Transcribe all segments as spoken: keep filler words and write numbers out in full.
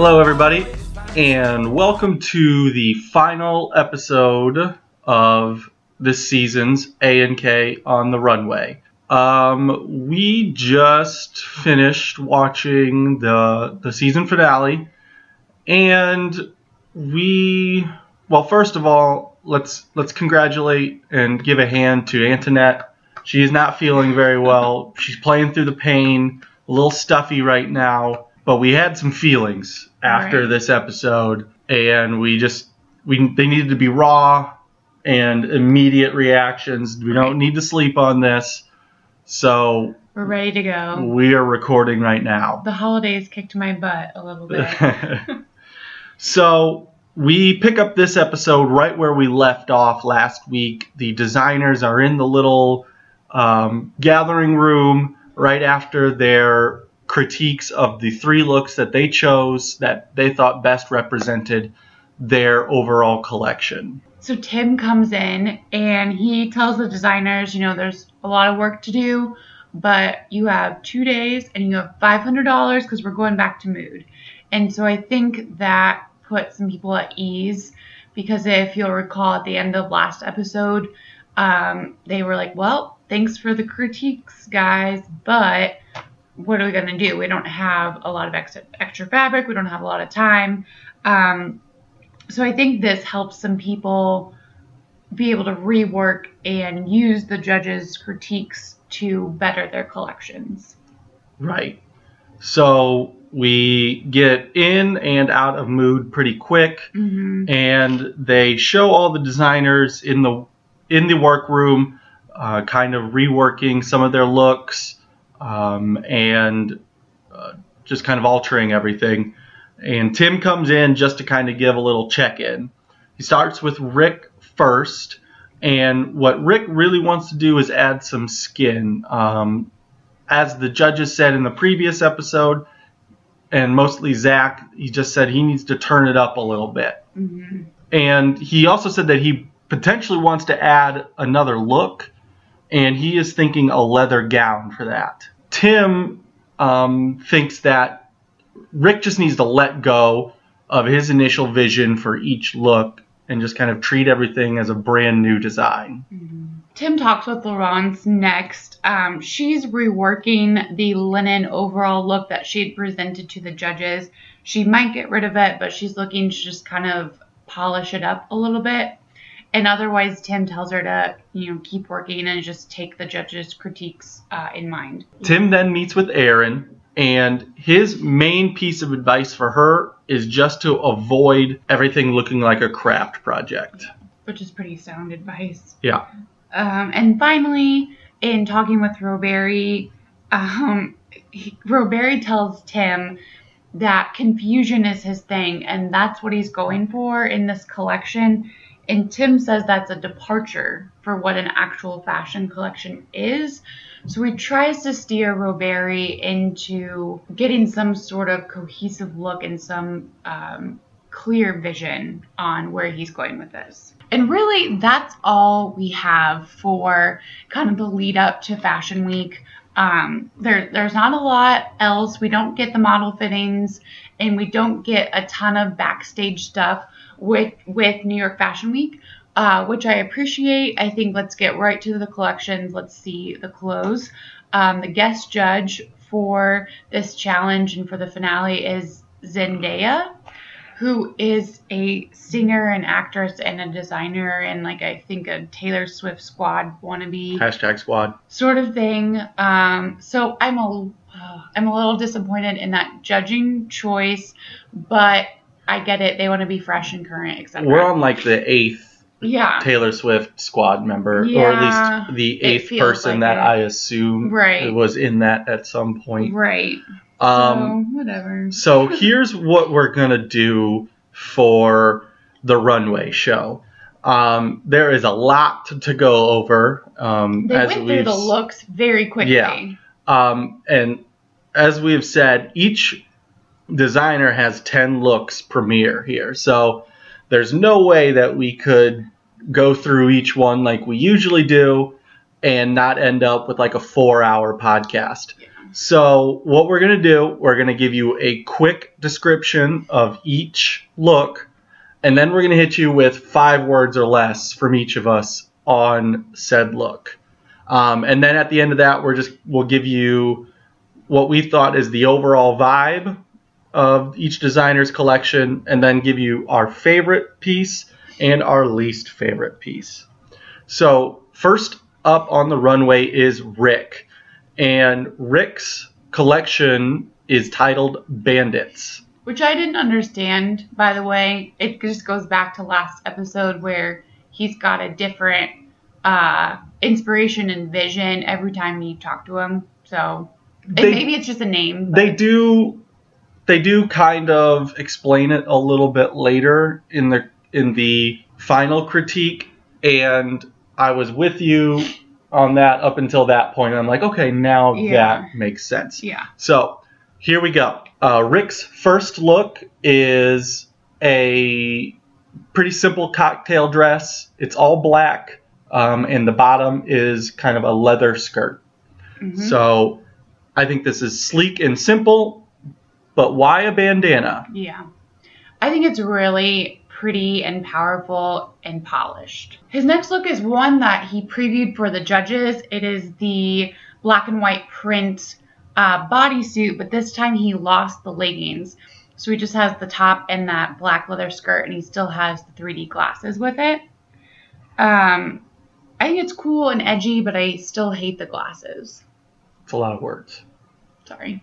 Hello, everybody, and welcome to the final episode of this season's A and K on the Runway. Um, we just finished watching the the season finale, and we, well, first of all, let's let's congratulate and give a hand to Antoinette. She is not feeling very well. She's playing through the pain, a little stuffy right now. But we had some feelings after right. this episode, and we just we they needed to be raw and immediate reactions. We don't need to sleep on this, so we're ready to go. We are recording right now. The holidays kicked my butt a little bit. So we pick up this episode right where we left off last week. The designers are in the little um, gathering room right after their critiques of the three looks that they chose that they thought best represented their overall collection. So Tim comes in and he tells the designers, you know, there's a lot of work to do, but you have two days and you have five hundred dollars because we're going back to Mood. And so I think that put some people at ease because if you'll recall at the end of last episode, um, they were like, well, thanks for the critiques, guys, but what are we going to do? We don't have a lot of extra, extra fabric. We don't have a lot of time. Um, so I think this helps some people be able to rework and use the judges' critiques to better their collections. Right. So we get in and out of Mood pretty quick, mm-hmm. and they show all the designers in the in the workroom uh, kind of reworking some of their looks. Um, and uh, just kind of altering everything. And Tim comes in just to kind of give a little check-in. He starts with Rick first, and what Rick really wants to do is add some skin. Um, as the judges said in the previous episode, and mostly Zach, he just said he needs to turn it up a little bit. Mm-hmm. And he also said that he potentially wants to add another look, and he is thinking a leather gown for that. Tim um, thinks that Rick just needs to let go of his initial vision for each look and just kind of treat everything as a brand new design. Mm-hmm. Tim talks with Laurence next. Um, she's reworking the linen overall look that she had presented to the judges. She might get rid of it, but she's looking to just kind of polish it up a little bit. And otherwise, Tim tells her to, you know, keep working and just take the judges' critiques uh, in mind. Tim then meets with Erin, and his main piece of advice for her is just to avoid everything looking like a craft project. Which is pretty sound advice. Yeah. Um, and finally, in talking with Roberry, um, he, Roberry tells Tim that confusion is his thing, and that's what he's going for in this collection. And Tim says that's a departure for what an actual fashion collection is. So he tries to steer Roberry into getting some sort of cohesive look and some um, clear vision on where he's going with this. And really, that's all we have for kind of the lead up to Fashion Week. Um, there, there's not a lot else. We don't get the model fittings, and we don't get a ton of backstage stuff with with New York Fashion Week, uh, which I appreciate. I think let's get right to the collections. Let's see the clothes. Um, the guest judge for this challenge and for the finale is Zendaya, who is a singer and actress and a designer and like I think a Taylor Swift squad wannabe. Hashtag squad. Sort of thing. Um, so I'm a, uh, I'm a little disappointed in that judging choice, but I get it. They want to be fresh and current, et cetera. We're on like the eighth yeah. Taylor Swift squad member, yeah, or at least the eighth person like that it. I assume right. was in that at some point. Right. Um, so, whatever. So here's what we're going to do for the runway show. Um, there is a lot to, to go over. Um, they as went through the looks very quickly. Yeah. Um, and as we have said, each designer has ten looks premiere here. So there's no way that we could go through each one like we usually do and not end up with like a four hour podcast. Yeah. So what we're going to do, we're going to give you a quick description of each look, and then we're going to hit you with five words or less from each of us on said look. Um, and then at the end of that, we're just we'll give you what we thought is the overall vibe of each designer's collection, and then give you our favorite piece and our least favorite piece. So first up on the runway is Rick. And Rick's collection is titled Bandits. Which I didn't understand, by the way. It just goes back to last episode where he's got a different uh, inspiration and vision every time you talk to him. So they, maybe it's just a name. But. They do they do kind of explain it a little bit later in the in the final critique, and I was with you on that up until that point. I'm like, okay, now yeah. that makes sense. Yeah. So here we go. Uh, Rick's first look is a pretty simple cocktail dress. It's all black, um, and the bottom is kind of a leather skirt. Mm-hmm. So I think this is sleek and simple, but why a bandana? Yeah. I think it's really pretty and powerful and polished. His next look is one that he previewed for the judges. It is the black and white print uh, bodysuit, but this time he lost the leggings. So he just has the top and that black leather skirt, and he still has the three D glasses with it. Um, I think it's cool and edgy, but I still hate the glasses. It's a lot of words. Sorry.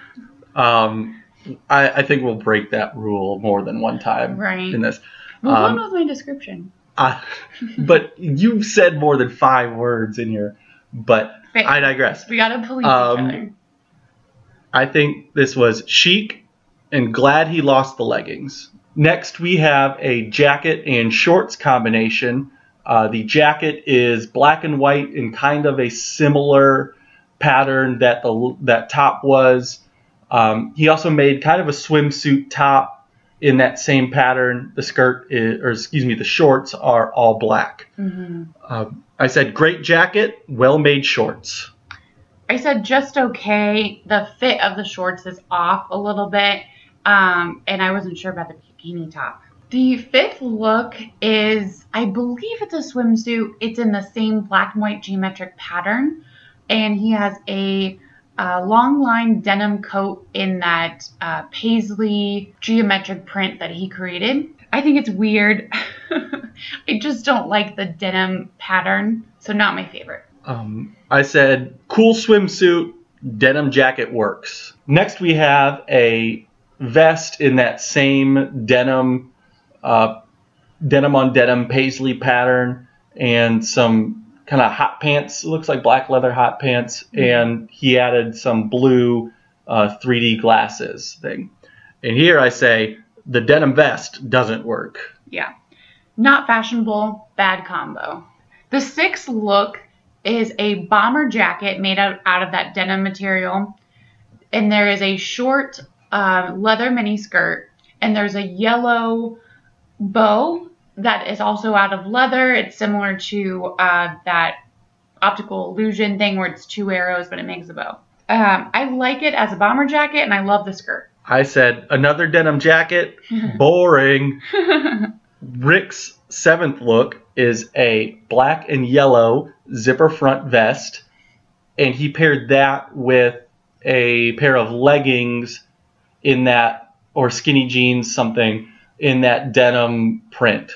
Um, I, I think we'll break that rule more than one time right. in this. Well, um, one was my description. Uh, but you said more than five words in here. But Fair. I digress. We gotta police um, each other. I think this was chic and glad he lost the leggings. Next, we have a jacket and shorts combination. Uh, the jacket is black and white in kind of a similar pattern that the that top was. Um, he also made kind of a swimsuit top in that same pattern. The skirt is, or excuse me, the shorts are all black. Mm-hmm. Um, I said great jacket, well-made shorts. I said just okay. The fit of the shorts is off a little bit, um, and I wasn't sure about the bikini top. The fifth look is, I believe it's a swimsuit. It's in the same black and white geometric pattern, and he has a uh, long line denim coat in that uh, paisley geometric print that he created. I think it's weird. I just don't like the denim pattern, so not my favorite. Um, I said cool swimsuit, denim jacket works. Next we have a vest in that same denim, uh, denim on denim paisley pattern, and some kind of hot pants. It looks like black leather hot pants, mm-hmm. and he added some blue uh, three D glasses thing. And here I say the denim vest doesn't work. Yeah, not fashionable, bad combo. The sixth look is a bomber jacket made out, out of that denim material, and there is a short uh, leather mini skirt, and there's a yellow bow that is also out of leather. It's similar to uh, that optical illusion thing where it's two arrows, but it makes a bow. Um, I like it as a bomber jacket, and I love the skirt. I said another denim jacket, boring. Rick's seventh look is a black and yellow zipper front vest, and he paired that with a pair of leggings in that, or skinny jeans, something in that denim print.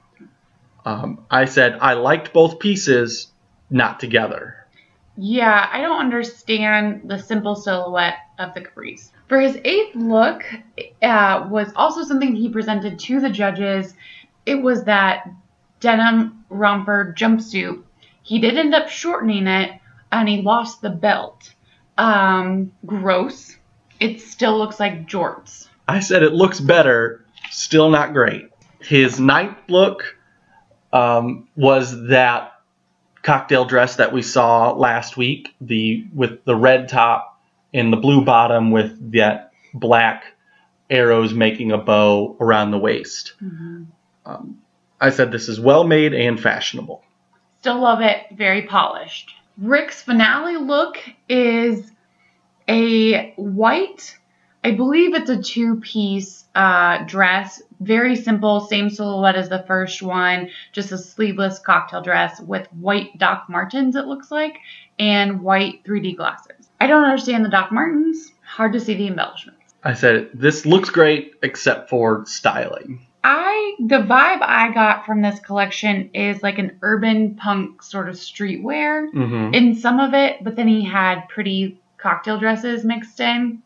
Um, I said I liked both pieces, not together. Yeah, I don't understand the simple silhouette of the capris. For his eighth look, uh, was also something he presented to the judges. It was that denim romper jumpsuit. He did end up shortening it, and he lost the belt. Um, gross. It still looks like jorts. I said it looks better, still not great. His ninth look um, was that cocktail dress that we saw last week, the with the red top and the blue bottom with that black arrows making a bow around the waist. Mm-hmm. Um, I said this is well made and fashionable. Still love it. Very polished. Rick's finale look is a white, I believe it's a two-piece uh, dress. Very simple, same silhouette as the first one, just a sleeveless cocktail dress with white Doc Martens, it looks like, and white three D glasses. I don't understand the Doc Martens. Hard to see the embellishments. I said, this looks great except for styling. I the vibe I got from this collection is like an urban punk sort of streetwear Mm-hmm. in some of it, but then he had pretty cocktail dresses mixed in.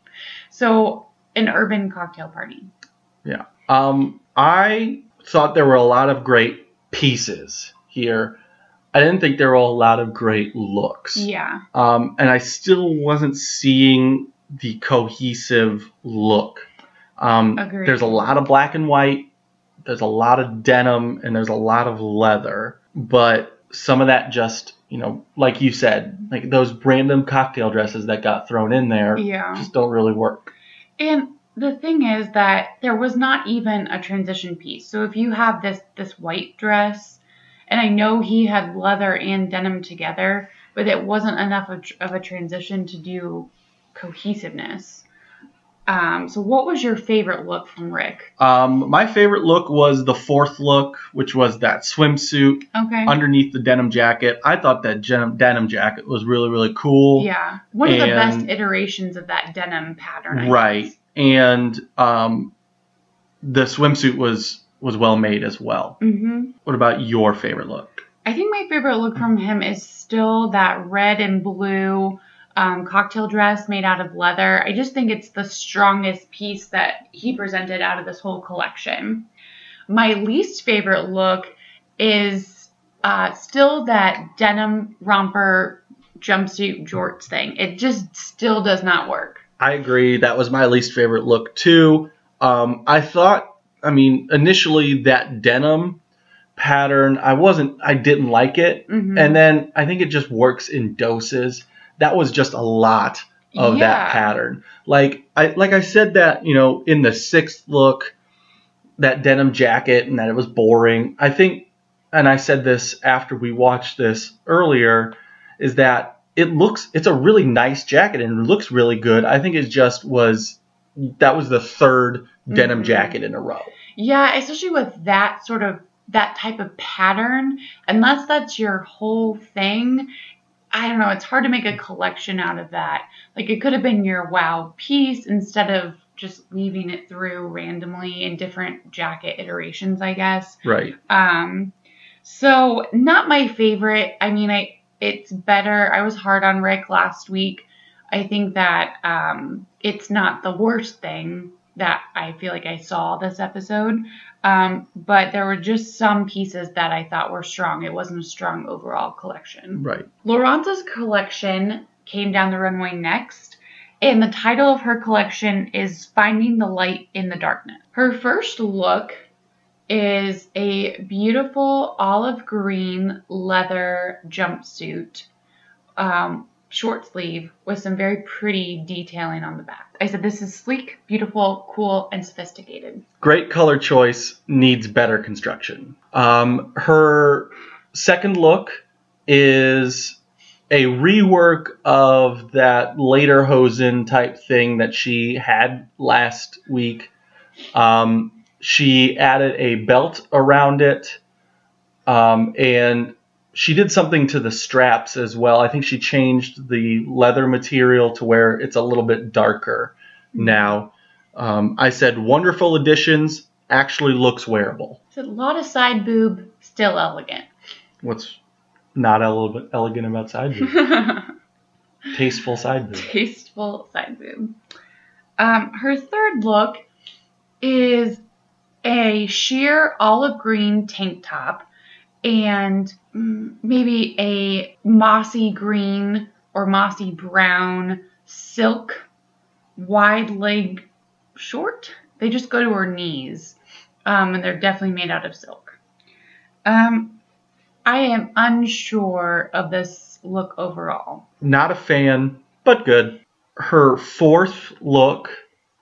So an urban cocktail party. Yeah. Um, I thought there were a lot of great pieces here. I didn't think there were a lot of great looks. Yeah. Um, and I still wasn't seeing the cohesive look. Um, Agreed. There's a lot of black and white. There's a lot of denim, and there's a lot of leather. But some of that just, you know, like you said, like those random cocktail dresses that got thrown in there Yeah. just don't really work. And the thing is that there was not even a transition piece. So if you have this this white dress, and I know he had leather and denim together, but it wasn't enough of, of a transition to do cohesiveness. Um, so what was your favorite look from Rick? Um, my favorite look was the fourth look, which was that swimsuit Okay. underneath the denim jacket. I thought that gen- denim jacket was really, really cool. Yeah. One of the best And- iterations of that denim pattern. I Right. guess. And um, the swimsuit was, was well made as well. Mm-hmm. What about your favorite look? I think my favorite look from him is still that red and blue um, cocktail dress made out of leather. I just think it's the strongest piece that he presented out of this whole collection. My least favorite look is uh, still that denim romper jumpsuit jorts thing. It just still does not work. I agree. That was my least favorite look, too. Um, I thought, I mean, initially that denim pattern, I wasn't, I didn't like it. Mm-hmm. And then I think it just works in doses. That was just a lot of Yeah. that pattern. Like I, like I said that, you know, in the sixth look, that denim jacket and that it was boring. I think, and I said this after we watched this earlier, is that it looks, it's a really nice jacket and it looks really good. I think it just was, that was the third denim Mhm. jacket in a row. Yeah, especially with that sort of, that type of pattern, unless that's your whole thing, I don't know, it's hard to make a collection out of that. Like, it could have been your wow piece instead of just weaving it through randomly in different jacket iterations, I guess. Right. Um, so not my favorite. I mean, I it's better. I was hard on Rick last week. I think that um, it's not the worst thing that I feel like I saw this episode. Um, but there were just some pieces that I thought were strong. It wasn't a strong overall collection. Right. Laurence's collection came down the runway next, and the title of her collection is Finding the Light in the Darkness. Her first look is a beautiful olive green leather jumpsuit, um, short sleeve, with some very pretty detailing on the back. I said this is sleek, beautiful, cool, and sophisticated. Great color choice, needs better construction. Um, her second look is a rework of that lederhosen type thing that she had last week. Um, she added a belt around it, um, and she did something to the straps as well. I think she changed the leather material to where it's a little bit darker now. Um, I said wonderful additions, actually looks wearable. It's a lot of side boob, still elegant. What's not ele- elegant about side boob? Tasteful side boob. Tasteful side boob. Um, her third look is a sheer olive green tank top and mm, maybe a mossy green or mossy brown silk wide leg short. They just go to her knees, um, and they're definitely made out of silk. Um, I am unsure of this look overall. Not a fan, but good. Her fourth look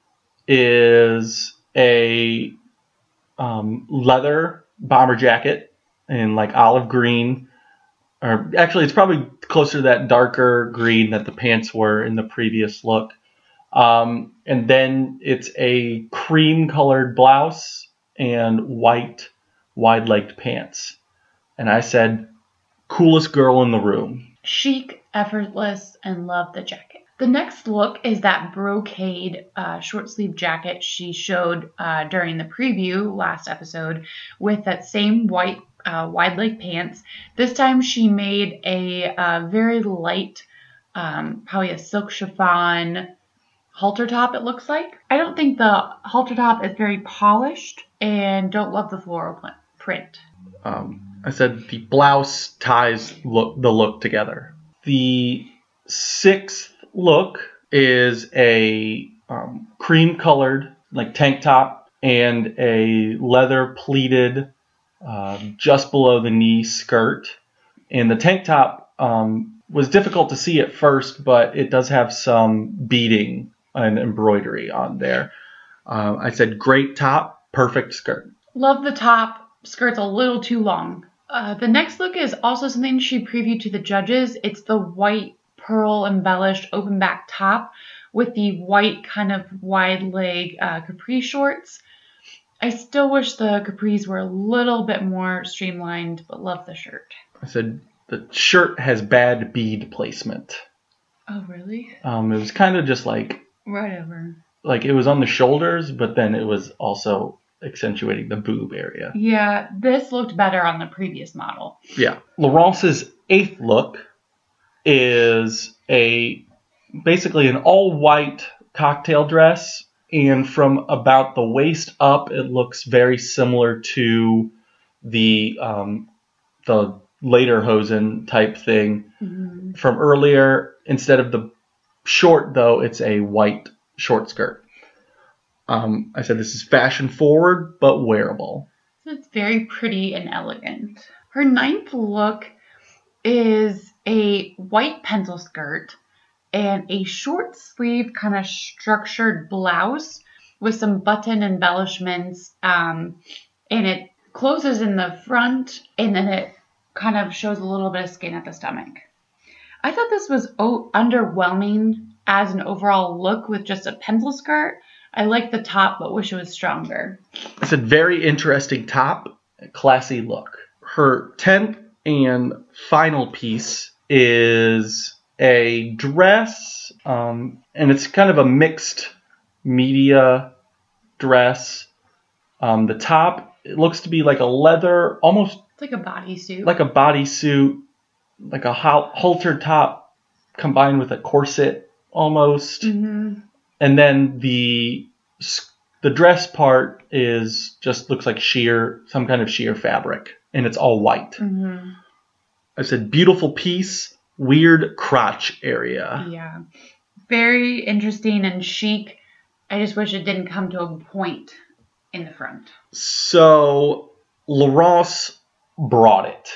is a um, leather bomber jacket in like olive green or actually it's probably closer to that darker green that the pants were in the previous look. Um, and then it's a cream colored blouse and white wide-legged pants. And I said, coolest girl in the room. Chic, effortless, and love the jacket. The next look is that brocade uh, short sleeve jacket she showed uh, during the preview last episode with that same white uh, wide leg pants. This time she made a uh, very light, um, probably a silk chiffon halter top, it looks like. I don't think the halter top is very polished and don't love the floral print. Um, I said the blouse ties look the look together. The sixth look is a um, cream-colored like tank top and a leather pleated uh, just below the knee skirt. And the tank top um, was difficult to see at first, but it does have some beading and embroidery on there. Uh, I said great top, perfect skirt. Love the top. Skirt's a little too long. Uh, the next look is also something she previewed to the judges. It's the white pearl embellished open back top with the white kind of wide leg uh, capri shorts. I still wish the capris were a little bit more streamlined, but love the shirt. I said the shirt has bad bead placement. Oh, really? Um, it was kind of just like whatever. Like it was on the shoulders, but then it was also accentuating the boob area. Yeah, this looked better on the previous model. Yeah. Laurence's eighth look is a basically an all-white cocktail dress, and from about the waist up, it looks very similar to the um, the lederhosen type thing mm-hmm. from earlier. Instead of the short, though, it's a white short skirt. Um, I said this is fashion forward, but wearable. So it's very pretty and elegant. Her ninth look is a white pencil skirt and a short sleeve kind of structured blouse with some button embellishments. Um, and it closes in the front and then it kind of shows a little bit of skin at the stomach. I thought this was o- underwhelming as an overall look with just a pencil skirt. I like the top, but wish it was stronger. It's a very interesting top, classy look. Her tenth and final piece is a dress, um, and it's kind of a mixed media dress. Um, the top, it looks to be like a leather, almost it's like a bodysuit. Like a bodysuit, like a halter top combined with a corset almost. Mm-hmm. And then the the dress part is just looks like sheer, some kind of sheer fabric, and it's all white. Mm-hmm. I said beautiful piece, weird crotch area. Yeah, very interesting and chic. I just wish it didn't come to a point in the front. So Laurence brought it.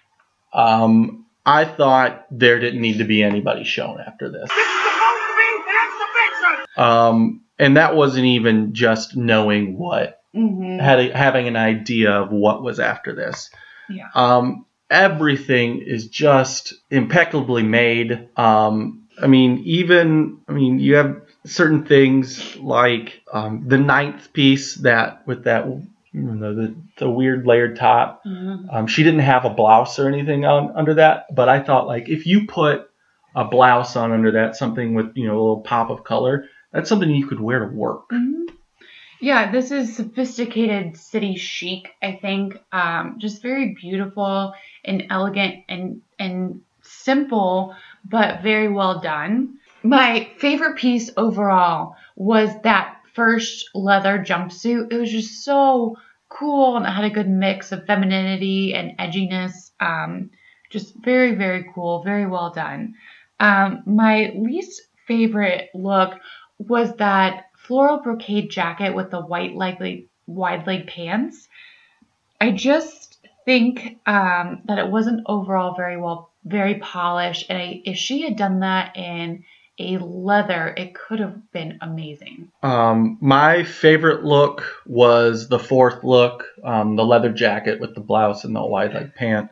Um, I thought there didn't need to be anybody shown after this. This is supposed to be an exhibition. Um, and that wasn't even just knowing what, mm-hmm. had a, having an idea of what was after this. Yeah. Um, everything is just impeccably made. Um, I mean, even I mean, you have certain things like um, the ninth piece that with that. You know, the, the weird layered top. Mm-hmm. Um, she didn't have a blouse or anything on under that, but I thought like if you put a blouse on under that, something with you know a little pop of color, that's something you could wear to work. Mm-hmm. Yeah, this is sophisticated city chic. I think um, just very beautiful and elegant and and simple, but very well done. My favorite piece overall was that first leather jumpsuit. It was just so cool and it had a good mix of femininity and edginess. Um, just very, very cool. Very well done. Um, my least favorite look was that floral brocade jacket with the white leg, wide leg pants. I just think um, that it wasn't overall very well, very polished. And I, if she had done that in a leather, it could have been amazing. Um, my favorite look was the fourth look, um, the leather jacket with the blouse and the wide leg pant.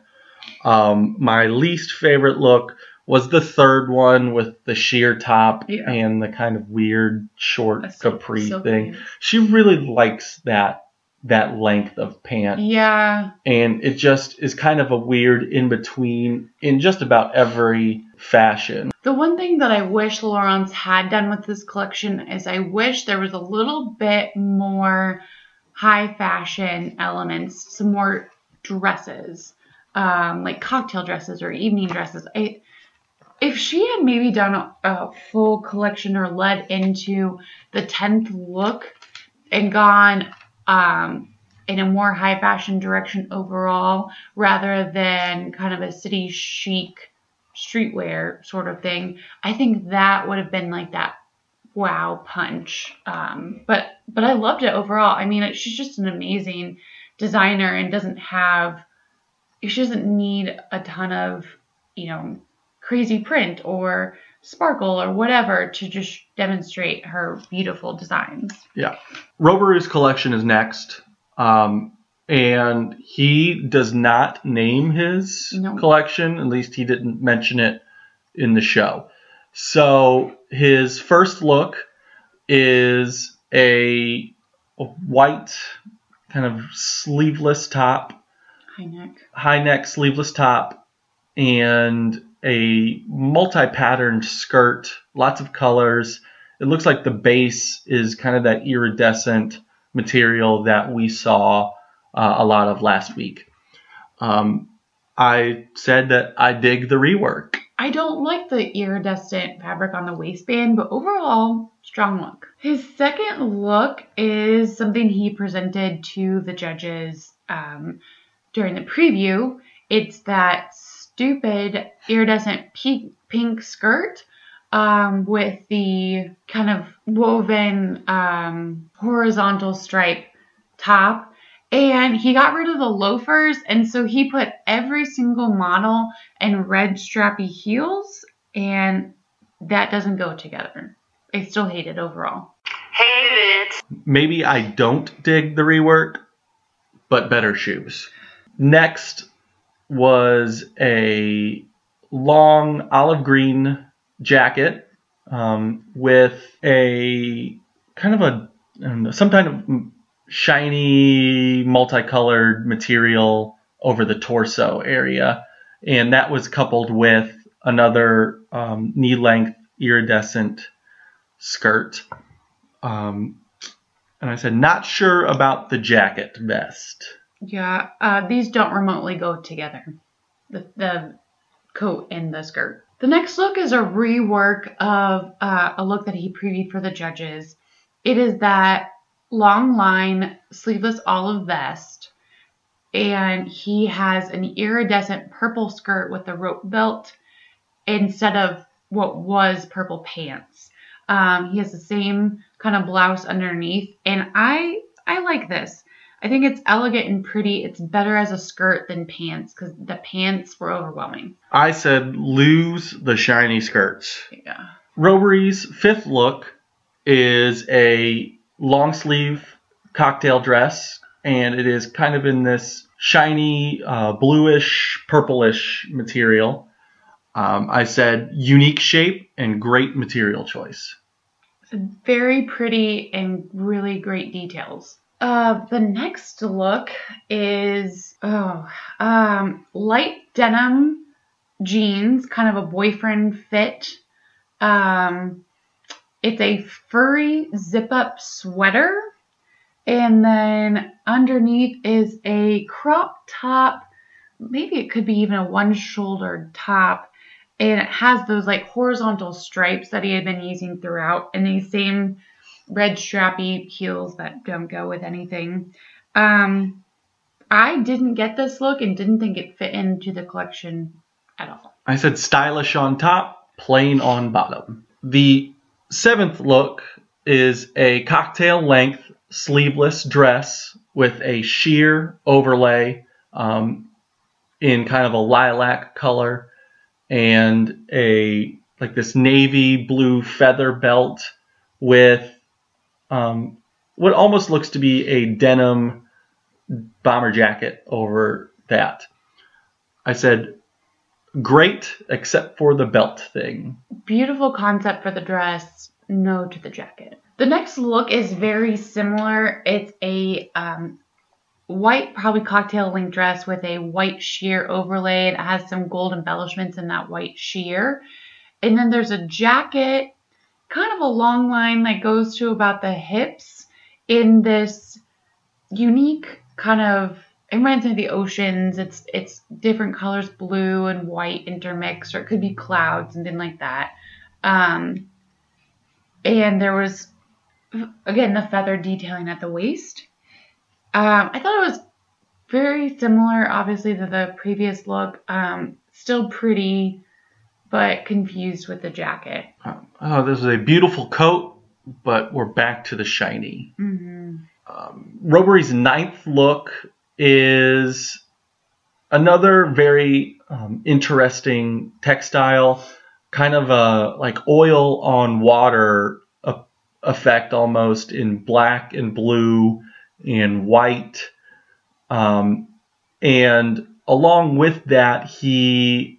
Um, my least favorite look was the third one with the sheer top Yeah. and the kind of weird short A silk- capri silk thing. pants. She really likes that that length of pant. Yeah. And it just is kind of a weird in between in just about every fashion. The one thing that I wish Laurence had done with this collection is I wish there was a little bit more high fashion elements, some more dresses, um, like cocktail dresses or evening dresses. I, if she had maybe done a, a full collection or led into the tenth look and gone um, in a more high fashion direction overall, rather than kind of a city chic streetwear sort of thing, I think that would have been like that wow punch. Um, but but I loved it overall. I mean, it, she's just an amazing designer and doesn't have, she doesn't need a ton of, you know, crazy print or sparkle or whatever to just demonstrate her beautiful designs. Yeah. Robaru's collection is next. Um, and he does not name his No. collection. At least he didn't mention it in the show. So his first look is a, a white kind of sleeveless top, High neck. high neck sleeveless top, and a multi-patterned skirt, lots of colors. It looks like the base is kind of that iridescent material that we saw uh, a lot of last week. Um, I said that I dig the rework. I don't like the iridescent fabric on the waistband, but overall, strong look. His second look is something he presented to the judges um, during the preview. It's that stupid iridescent pink, pink skirt um, with the kind of woven um, horizontal stripe top. And he got rid of the loafers, and so he put every single model in red strappy heels, and that doesn't go together. I still hate it overall. Hate it. Maybe I don't dig the rework, but better shoes. Next was a long olive green jacket um, with a kind of a I don't know, some kind of shiny multicolored material over the torso area, and that was coupled with another um, knee-length iridescent skirt. Um, and I said, not sure about the jacket vest. Yeah, uh, these don't remotely go together, the, the coat and the skirt. The next look is a rework of uh, a look that he previewed for the judges. It is that long line sleeveless olive vest, and he has an iridescent purple skirt with a rope belt instead of what was purple pants. Um, he has the same kind of blouse underneath, and I I like this. I think it's elegant and pretty. It's better as a skirt than pants because the pants were overwhelming. I said lose the shiny skirts. Yeah. Robary's fifth look is a long sleeve cocktail dress, and it is kind of in this shiny uh, bluish purplish material. Um, I said unique shape and great material choice. Very pretty and really great details. Uh, the next look is oh um, light denim jeans, kind of a boyfriend fit. Um, it's a furry zip-up sweater, and then underneath is a crop top. Maybe it could be even a one-shouldered top, and it has those like horizontal stripes that he had been using throughout, and these same red strappy heels that don't go with anything. Um, I didn't get this look and didn't think it fit into the collection at all. I said stylish on top, plain on bottom. The seventh look is a cocktail length sleeveless dress with a sheer overlay um, in kind of a lilac color and a like this navy blue feather belt with um, what almost looks to be a denim bomber jacket over that. I said, great, except for the belt thing. Beautiful concept for the dress, no to the jacket. The next look is very similar. It's a um, white, probably cocktail link dress with a white sheer overlay. It has some gold embellishments in that white sheer. And then there's a jacket, kind of a long line that goes to about the hips in this unique kind of, it reminds me of the oceans. It's it's different colors, blue and white intermixed, or it could be clouds, something like that. Um, and there was, again, the feather detailing at the waist. Um, I thought it was very similar, obviously, to the previous look. Um, still pretty, but confused with the jacket. Oh, this is a beautiful coat, but we're back to the shiny. Mm-hmm. Um, Roberry's ninth look is another very um, interesting textile, kind of a like oil on water a, effect almost in black and blue and white. Um, and along with that, he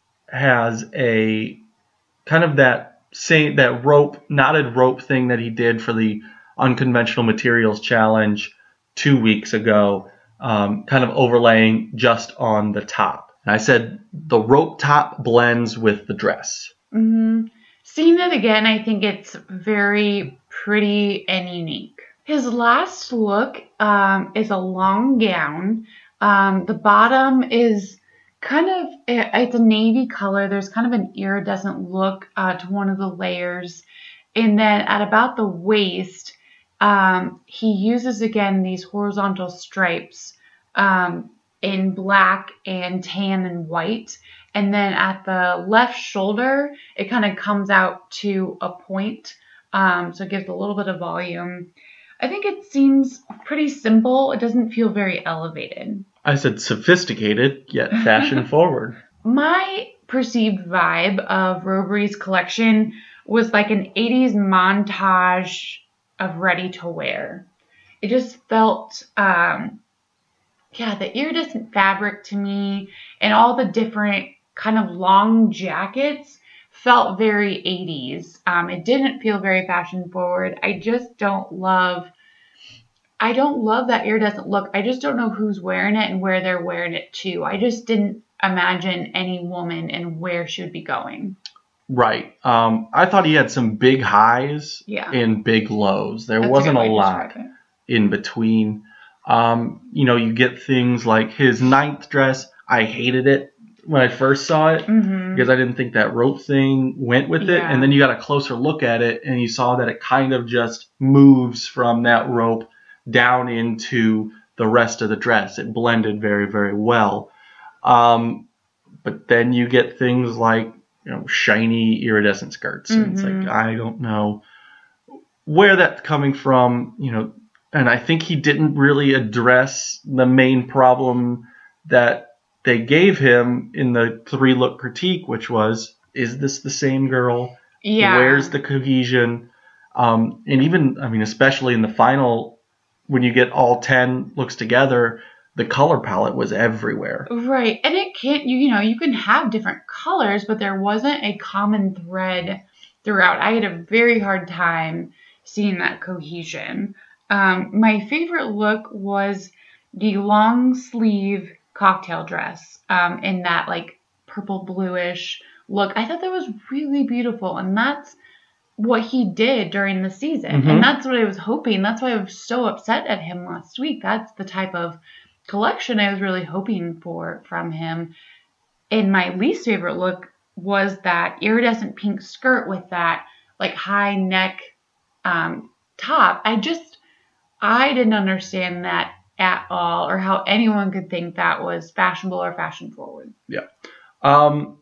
has a kind of that same that rope, knotted rope thing that he did for the Unconventional Materials Challenge two weeks ago, um, kind of overlaying just on the top. And I said the rope top blends with the dress. Mm-hmm. Seeing it again, I think it's very pretty and unique. His last look um, is a long gown. Um, the bottom is kind of, it's a navy color. There's kind of an iridescent look uh, to one of the layers. And then at about the waist, um, he uses again these horizontal stripes um, in black and tan and white. And then at the left shoulder, it kind of comes out to a point. Um, so it gives a little bit of volume. I think it seems pretty simple. It doesn't feel very elevated. I said sophisticated, yet fashion forward. My perceived vibe of Roberry's collection was like an eighties montage of ready to wear. It just felt, um, yeah, the iridescent fabric to me and all the different kind of long jackets felt very eighties. Um, it didn't feel very fashion forward. I just don't love, I don't love that iridescent look. I just don't know who's wearing it and where they're wearing it to. I just didn't imagine any woman and where she would be going. Right. Um, I thought he had some big highs Yeah. and big lows. There That's wasn't a, a good way to lot describe it. in between. Um, you know, you get things like his ninth dress. I hated it when I first saw it Mm-hmm. because I didn't think that rope thing went with it. Yeah. And then you got a closer look at it and you saw that it kind of just moves from that rope down into the rest of the dress. It blended very, very well. Um, but then you get things like, you know, shiny iridescent skirts. Mm-hmm. And it's like, I don't know where that's coming from, you know, and I think he didn't really address the main problem that they gave him in the three look critique, which was, is this the same girl? Yeah. Where's the cohesion? Um, and even, I mean, especially in the final, when you get all ten looks together, the color palette was everywhere. Right. And it can't, you, you know, you can have different colors, but there wasn't a common thread throughout. I had a very hard time seeing that cohesion. Um, my favorite look was the long sleeve cocktail dress um, in that like purple bluish look. I thought that was really beautiful. And that's what he did during the season. Mm-hmm. And that's what I was hoping. That's why I was so upset at him last week. That's the type of collection I was really hoping for from him. And my least favorite look was that iridescent pink skirt with that like high neck um, top. I just, I didn't understand that at all, or how anyone could think that was fashionable or fashion forward. Yeah. Um,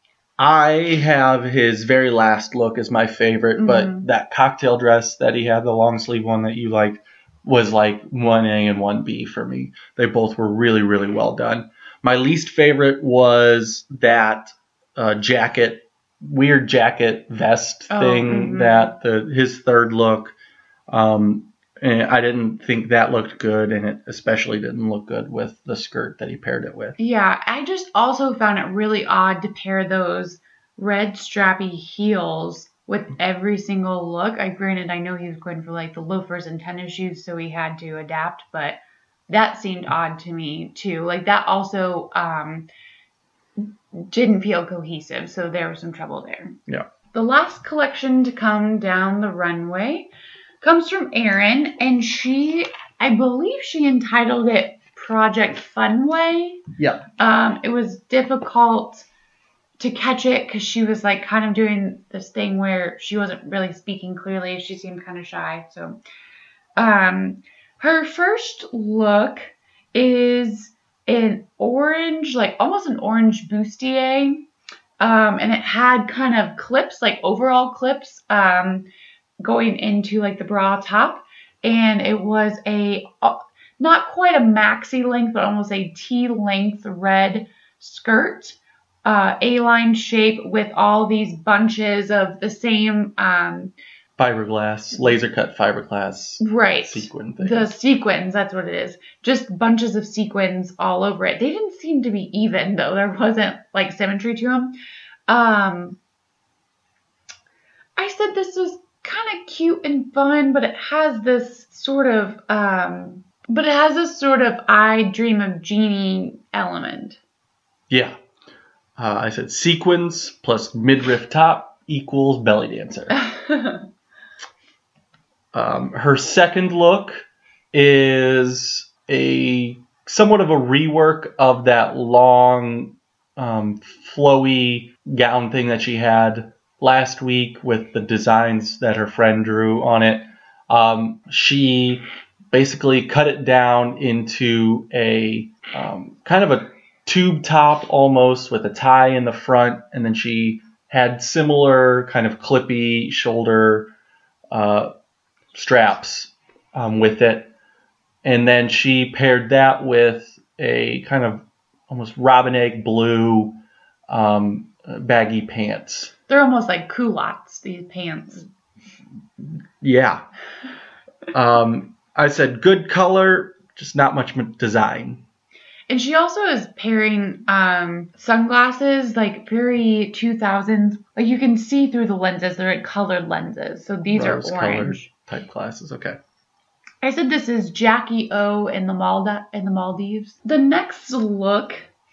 I have his very last look as my favorite, but Mm-hmm. that cocktail dress that he had, the long sleeve one that you liked, was like one A and one B for me. They both were really, really well done. My least favorite was that uh, jacket, weird jacket vest Oh, thing mm-hmm. that the his third look. Um, And I didn't think that looked good, and it especially didn't look good with the skirt that he paired it with. Yeah, I just also found it really odd to pair those red strappy heels with every single look. I granted I know he was going for like the loafers and tennis shoes, so he had to adapt, but that seemed odd to me too. Like that also um, didn't feel cohesive, so there was some trouble there. Yeah. The last collection to come down the runway comes from Erin, and she, I believe she entitled it Project Funway. Yeah. Um, it was difficult to catch it because she was like kind of doing this thing where she wasn't really speaking clearly. She seemed kind of shy. So, um, her first look is an orange, like almost an orange bustier. Um, and it had kind of clips, like overall clips, um, going into like the bra top. And it was a, not quite a maxi length, but almost a T length red skirt, uh, A-line shape with all these bunches of the same, um, fiberglass, laser cut fiberglass. Right. Sequin things. The sequins, that's what it is. Just bunches of sequins all over it. They didn't seem to be even, though. There wasn't, like, symmetry to them. Um, I said this was kind of cute and fun, but it has this sort of, um, but it has this sort of I Dream of Jeannie element. Yeah. Uh, I said sequins plus midriff top equals belly dancer. Um, her second look is a somewhat of a rework of that long, um, flowy gown thing that she had last week with the designs that her friend drew on it. Um, she basically cut it down into a um, kind of a tube top almost with a tie in the front, and then she had similar kind of clippy shoulder uh, straps um, with it, and then she paired that with a kind of almost robin egg blue um, baggy pants. They're almost like culottes, these pants. Yeah. Um, I said good color, just not much design. And she also is pairing um, sunglasses, like very two thousands. Like you can see through the lenses. They're like colored lenses. So these Rose are orange. Type glasses, okay. I said this is Jackie O in the Malda in the Maldives. The next look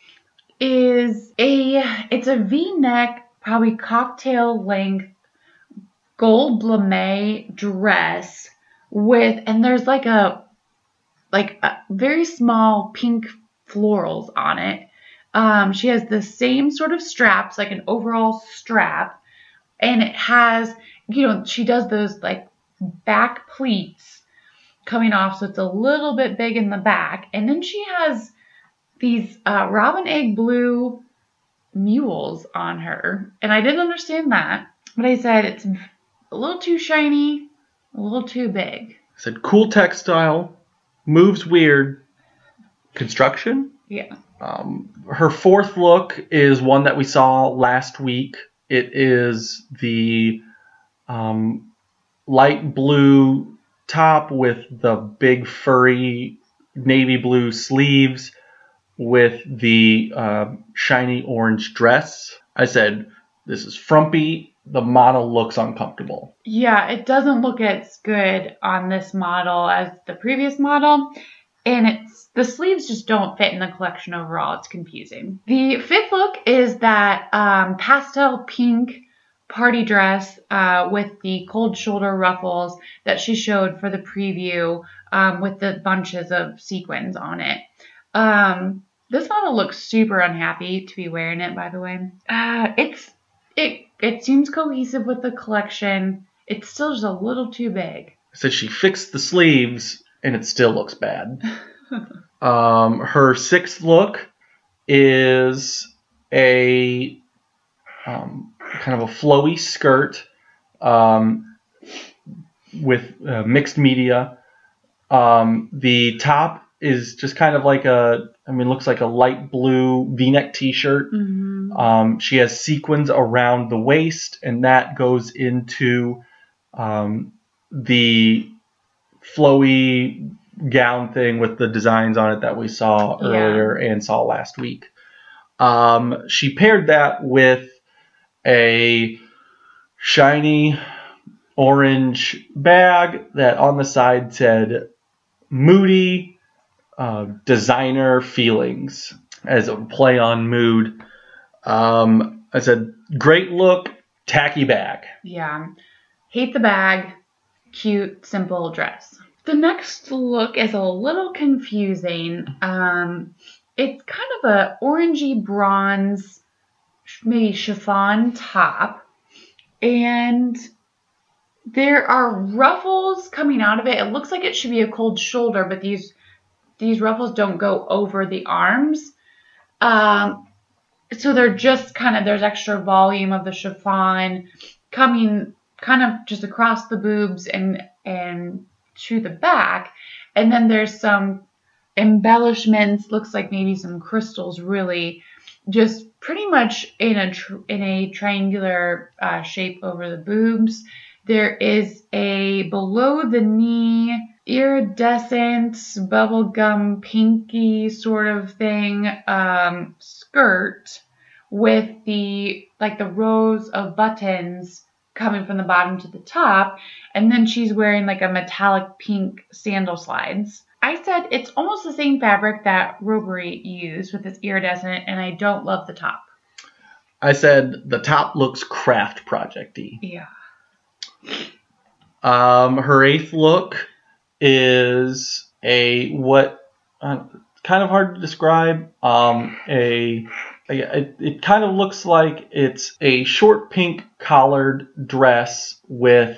is a it's a V-neck, probably cocktail length gold lame dress with, and there's like a like a very small pink florals on it. Um, she has the same sort of straps, like an overall strap, and it has, you know, she does those like back pleats coming off, so it's a little bit big in the back, and then she has these uh, robin egg blue mules on her, and I didn't understand that, but I said it's a little too shiny, a little too big. I said cool textile, moves weird, construction. Yeah. Um, her fourth look is one that we saw last week. It is the um, light blue top with the big furry navy blue sleeves with the uh, shiny orange dress. I said, this is frumpy. The model looks uncomfortable. Yeah, it doesn't look as good on this model as the previous model. And it's the sleeves just don't fit in the collection overall. It's confusing. The fifth look is that um, pastel pink party dress uh, with the cold shoulder ruffles that she showed for the preview um, with the bunches of sequins on it. Um, this model looks super unhappy to be wearing it, by the way. Uh, it's it it seems cohesive with the collection. It's still just a little too big. I said she fixed the sleeves and it still looks bad. um, her sixth look is a um, kind of a flowy skirt um, with uh, mixed media. Um, the top is just kind of like a, I mean, looks like a light blue V-neck t-shirt. Mm-hmm. Um, she has sequins around the waist, and that goes into um, the flowy gown thing with the designs on it that we saw earlier yeah. and saw last week. Um, she paired that with a shiny orange bag that on the side said Moody uh, Designer Feelings as a play on mood. Um, I said, great look, tacky bag. Yeah. Hate the bag. Cute, simple dress. The next look is a little confusing. Um, it's kind of a orangey bronze, maybe chiffon top. And there are ruffles coming out of it. It looks like it should be a cold shoulder, but these these ruffles don't go over the arms. Um, so they're just kind of, there's extra volume of the chiffon coming kind of just across the boobs and and to the back. And then there's some embellishments, looks like maybe some crystals, really just pretty much in a tr- in a triangular uh, shape over the boobs. There is a below the knee iridescent bubblegum pinky sort of thing um, skirt with the like the rows of buttons coming from the bottom to the top, and then she's wearing like a metallic pink sandal slides. I said it's almost the same fabric that Robbery used with this iridescent, and I don't love the top. I said the top looks craft project-y. Yeah. Um, her eighth look is a what uh, kind of hard to describe. Um, a, a it, it kind of looks like it's a short pink collared dress with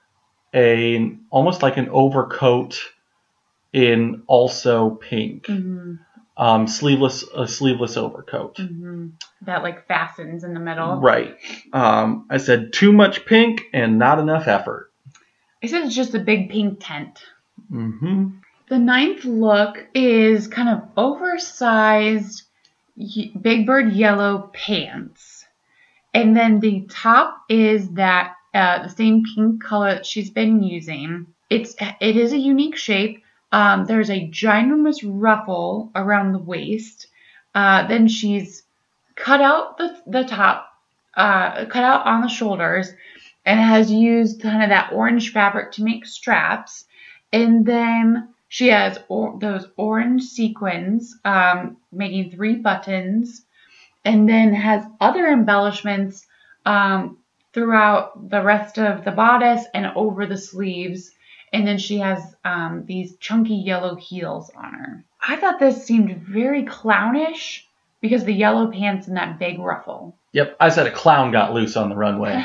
a almost like an overcoat in also pink. Mm-hmm. Um, sleeveless a sleeveless overcoat. Mm-hmm. That like fastens in the middle. Right. Um, I said too much pink and not enough effort. I said it's just a big pink tent. Mm-hmm. The ninth look is kind of oversized Big Bird yellow pants. And then the top is that uh, the same pink color that she's been using. It's It is a unique shape. Um, there's a ginormous ruffle around the waist. Uh, then she's cut out the, the top, uh, cut out on the shoulders, and has used kind of that orange fabric to make straps. And then she has or, those orange sequins, um, making three buttons, and then has other embellishments um, throughout the rest of the bodice and over the sleeves. And then she has um, these chunky yellow heels on her. I thought this seemed very clownish because the yellow pants and that big ruffle. Yep, I said a clown got loose on the runway.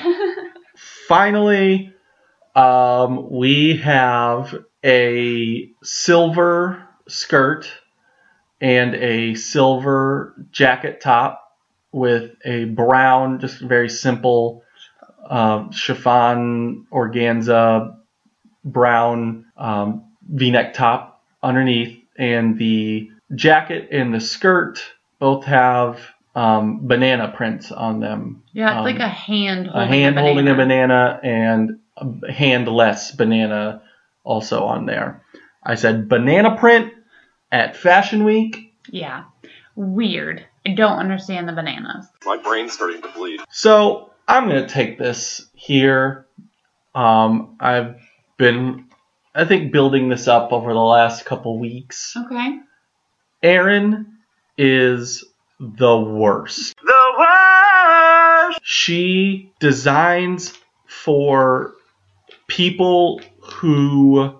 Finally, um, we have a silver skirt and a silver jacket top with a brown, just very simple uh, chiffon organza brown um, V-neck top underneath, and the jacket and the skirt both have um, banana prints on them. Yeah, it's um, like a hand holding a hand a banana. holding a banana and a handless banana also on there. I said banana print at Fashion Week. Yeah, weird. I don't understand the bananas. My brain's starting to bleed. So I'm going to take this here. Um, I've been, I think, building this up over the last couple weeks. Okay. Erin is the worst. The worst! She designs for people who...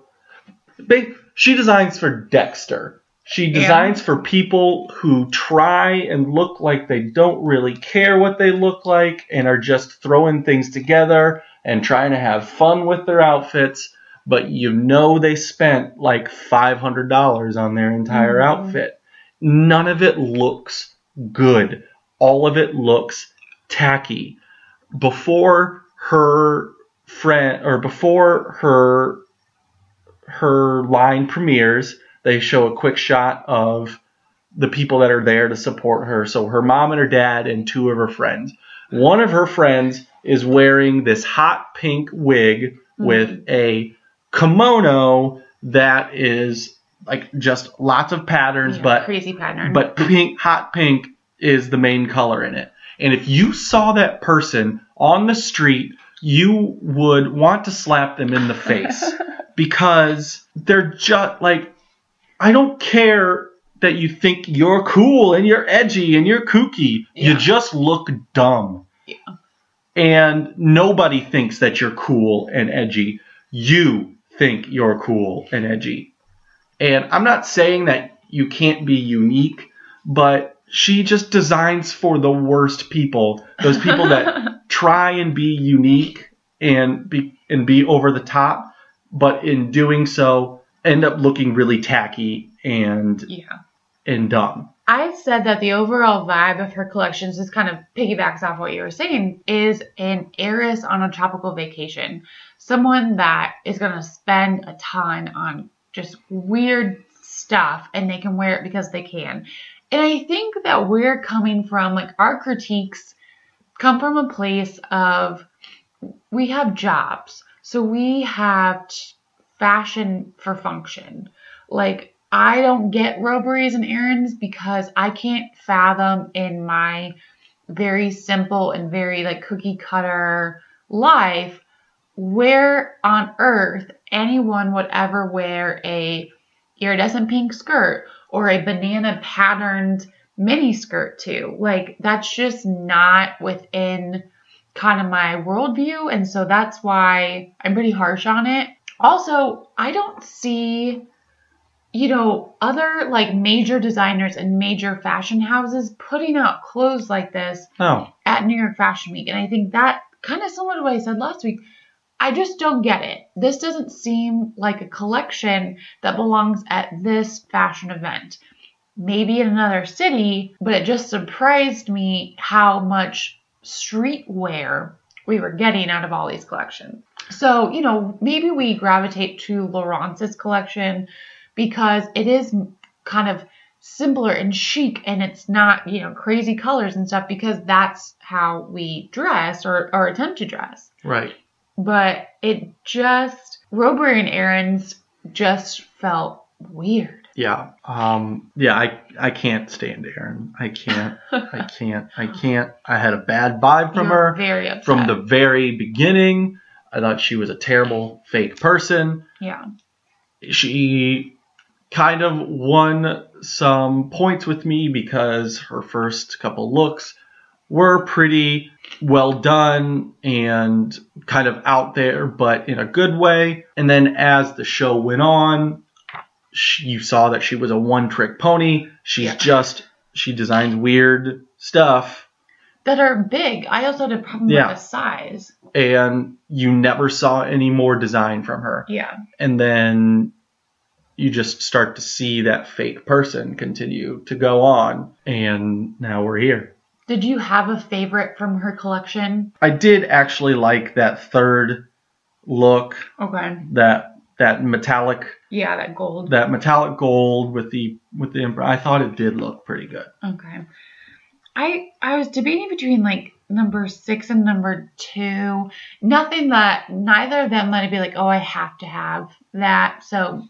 She designs for Dexter. She designs yeah. for people who try and look like they don't really care what they look like and are just throwing things together and trying to have fun with their outfits, but you know they spent like five hundred dollars on their entire mm-hmm. outfit. None of it looks good. All of it looks tacky. Before her friend or before her her line premieres, they show a quick shot of the people that are there to support her. So her mom and her dad and two of her friends. One of her friends is wearing this hot pink wig mm-hmm. with a kimono that is like just lots of patterns, Yeah, but crazy pattern. but pink, hot pink is the main color in it. And if you saw that person on the street, you would want to slap them in the face because they're just like, I don't care that you think you're cool and you're edgy and you're kooky. Yeah. You just look dumb. Yeah. And nobody thinks that you're cool and edgy. You think you're cool and edgy. And I'm not saying that you can't be unique, but she just designs for the worst people. Those people that try and be unique and be and be over the top, but in doing so end up looking really tacky and yeah. and dumb. I said that the overall vibe of her collections just kind of piggybacks off what you were saying, is an heiress on a tropical vacation. Someone that is going to spend a ton on just weird stuff and they can wear it because they can. And I think that we're coming from, like, our critiques come from a place of we have jobs. So we have t- fashion for function. Like, I don't get Robberries and errands because I can't fathom in my very simple and very like cookie cutter life where on earth anyone would ever wear a iridescent pink skirt or a banana patterned mini skirt too. Like, that's just not within kind of my worldview. And so that's why I'm pretty harsh on it. Also, I don't see, you know, other like major designers and major fashion houses putting out clothes like this Oh. at New York Fashion Week. And I think that kind of similar to what I said last week. I just don't get it. This doesn't seem like a collection that belongs at this fashion event. Maybe in another city, but it just surprised me how much streetwear we were getting out of all these collections. So, you know, maybe we gravitate to Laurence's collection because it is kind of simpler and chic and it's not, you know, crazy colors and stuff because that's how we dress or, or attempt to dress. Right. But it just, Robbery and errands just felt weird. Yeah. Um, yeah, I I can't stand Erin. I can't. I can't. I can't. I had a bad vibe from You're her. very upset. From the very beginning. I thought she was a terrible fake person. Yeah. She kind of won some points with me because her first couple looks were pretty well done and kind of out there, but in a good way. And then as the show went on, she, you saw that she was a one-trick pony. She's Yeah. just, she designs weird stuff. That are big. I also had a problem Yeah. with the size. And you never saw any more design from her. Yeah. And then you just start to see that fake person continue to go on. And now we're here. Did you have a favorite from her collection? I did actually like that third look, Okay. that that metallic Yeah, that gold. that metallic gold with the with the embr- I thought it did look pretty good. Okay. I I was debating between like number six and number two. Nothing that neither of them let it be like, oh, I have to have that. So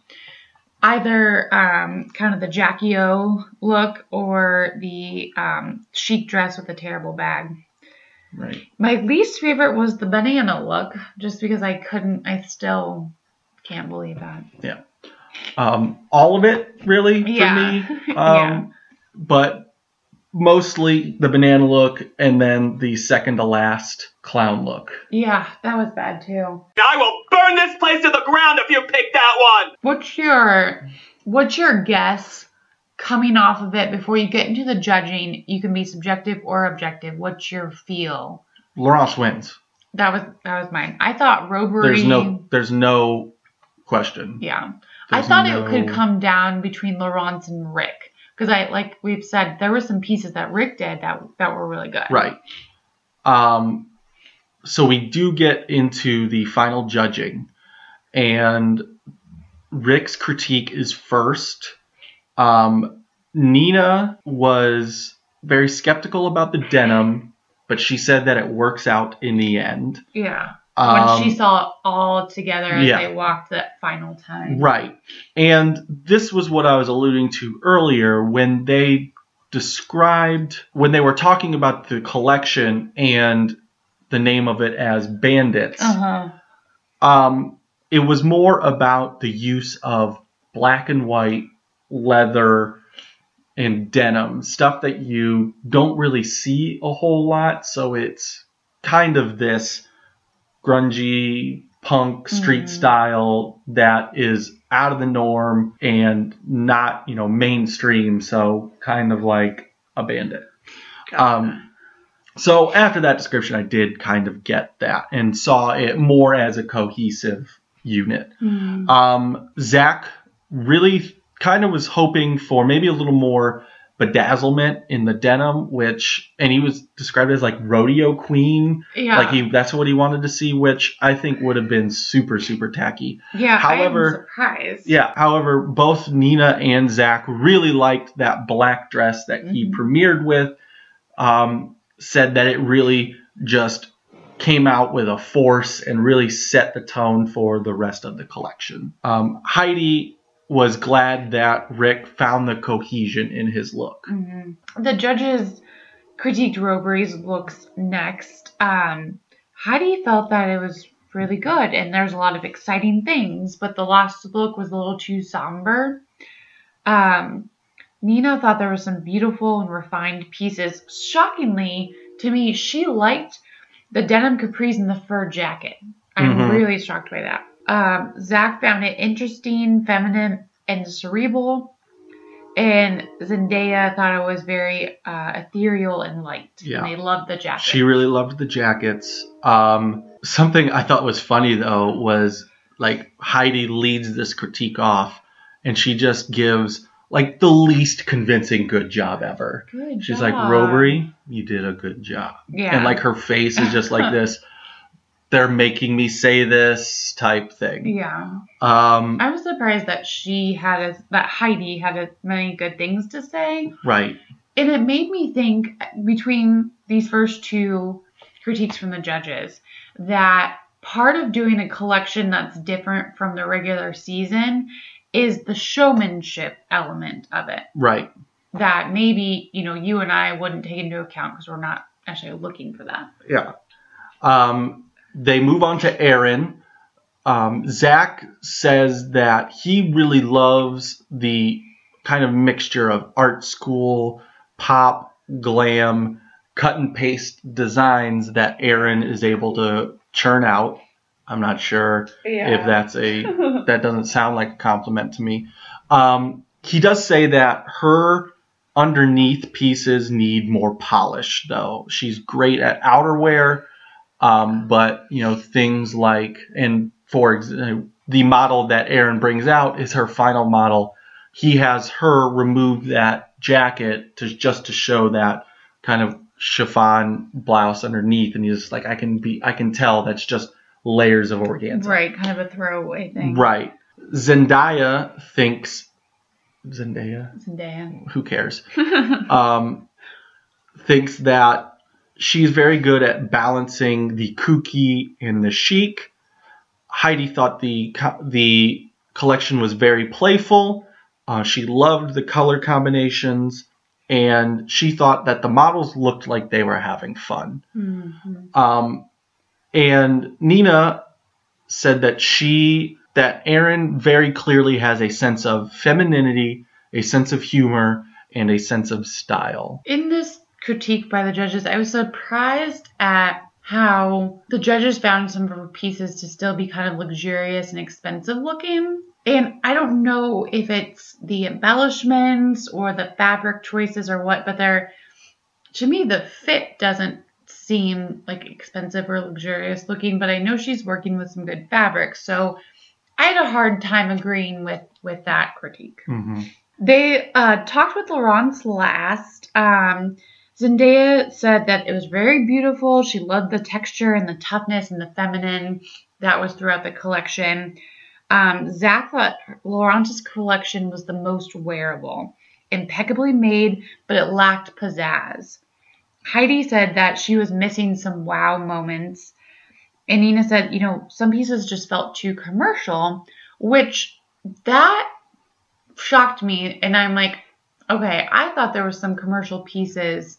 either um, kind of the Jackie O look or the um, chic dress with a terrible bag. Right. My least favorite was the banana look, just because I couldn't, I still can't believe that. Yeah. Um, all of it really for Yeah. me. Um, Yeah. But mostly the banana look and then the second to last clown look. Yeah, that was bad too. I will burn this place to the ground if you pick that one! What's your what's your guess coming off of it before you get into the judging? You can be subjective or objective. What's your feel? Laurence wins. That was that was mine. I thought Robbery. There's no there's no question. Yeah, There's I thought no- it could come down between Laurence and Rick because I like we've said there were some pieces that Rick did that that were really good. Right. Um. So we do get into the final judging, and Rick's critique is first. Um, Nina was very skeptical about the denim, but she said that it works out in the end. Yeah. When she Um, saw it all together as yeah. they walked that final time. Right. And this was what I was alluding to earlier when they described, when they were talking about the collection and the name of it as Bandits. Uh-huh. Um, it was more about the use of black and white leather and denim, stuff that you don't really see a whole lot. So it's kind of this grungy punk street mm. style that is out of the norm and not, you know, mainstream. So kind of like a Bandit. Gotcha. Um, so after that description, I did kind of get that and saw it more as a cohesive unit. Mm. Um, Zach really kind of was hoping for maybe a little more bedazzlement in the denim, which, and he was described as like rodeo queen. Yeah. Like he, that's what he wanted to see, which I think would have been super, super tacky. Yeah. However, I'm surprised. Yeah. However, both Nina and Zach really liked that black dress that he mm-hmm. premiered with. Um, said that it really just came out with a force and really set the tone for the rest of the collection. Um, Heidi was glad that Rick found the cohesion in his look. Mm-hmm. The judges critiqued Roberry's looks next. Um, Heidi felt that it was really good and there's a lot of exciting things, but the last look was a little too somber. Um, Nina thought there were some beautiful and refined pieces. Shockingly, to me, she liked the denim capris and the fur jacket. I'm mm-hmm. really shocked by that. Um, Zach found it interesting, feminine, and cerebral. And Zendaya thought it was very uh, ethereal and light. Yeah. And they loved the jackets. She really loved the jackets. Um, something I thought was funny, though, was like Heidi leads this critique off, and she just gives like the least convincing good job ever. Good She's job. like, Robery, you did a good job. Yeah. And like her face is just like this, they're making me say this type thing. Yeah. Um, I was surprised that she had, a, that Heidi had as many good things to say. Right. And it made me think between these first two critiques from the judges that part of doing a collection that's different from the regular season is the showmanship element of it. Right. That maybe, you know, you and I wouldn't take into account because we're not actually looking for that. Yeah. Um, they move on to Aaron. Um, Zach says that he really loves the kind of mixture of art school, pop, glam, cut and paste designs that Aaron is able to churn out. I'm not sure yeah. if that's a, that doesn't sound like a compliment to me. Um, he does say that her underneath pieces need more polish, though. She's great at outerwear, um, but, you know, things like, and for example, the model that Aaron brings out is her final model. He has her remove that jacket to just to show that kind of chiffon blouse underneath, and he's like, I can be, I can tell that's just layers of organza. Right, kind of a throwaway thing. Right. Zendaya thinks Zendaya? Zendaya. Who cares? um, thinks that she's very good at balancing the kooky and the chic. Heidi thought the the collection was very playful. Uh, she loved the color combinations, and she thought that the models looked like they were having fun. Mm-hmm. Um, And Nina said that she, that Aaron very clearly has a sense of femininity, a sense of humor, and a sense of style. In this critique by the judges, I was surprised at how the judges found some of her pieces to still be kind of luxurious and expensive looking. And I don't know if it's the embellishments or the fabric choices or what, but they're, to me, the fit doesn't seem like expensive or luxurious looking, but I know she's working with some good fabrics, so I had a hard time agreeing with with that critique. Mm-hmm. They uh, talked with Laurence last. Um, Zendaya said that it was very beautiful. She loved the texture and the toughness and the feminine that was throughout the collection. Um, Zach thought Laurence's collection was the most wearable, impeccably made, but it lacked pizzazz. Heidi said that she was missing some wow moments. And Nina said, you know, some pieces just felt too commercial, which that shocked me. And I'm like, okay, I thought there was some commercial pieces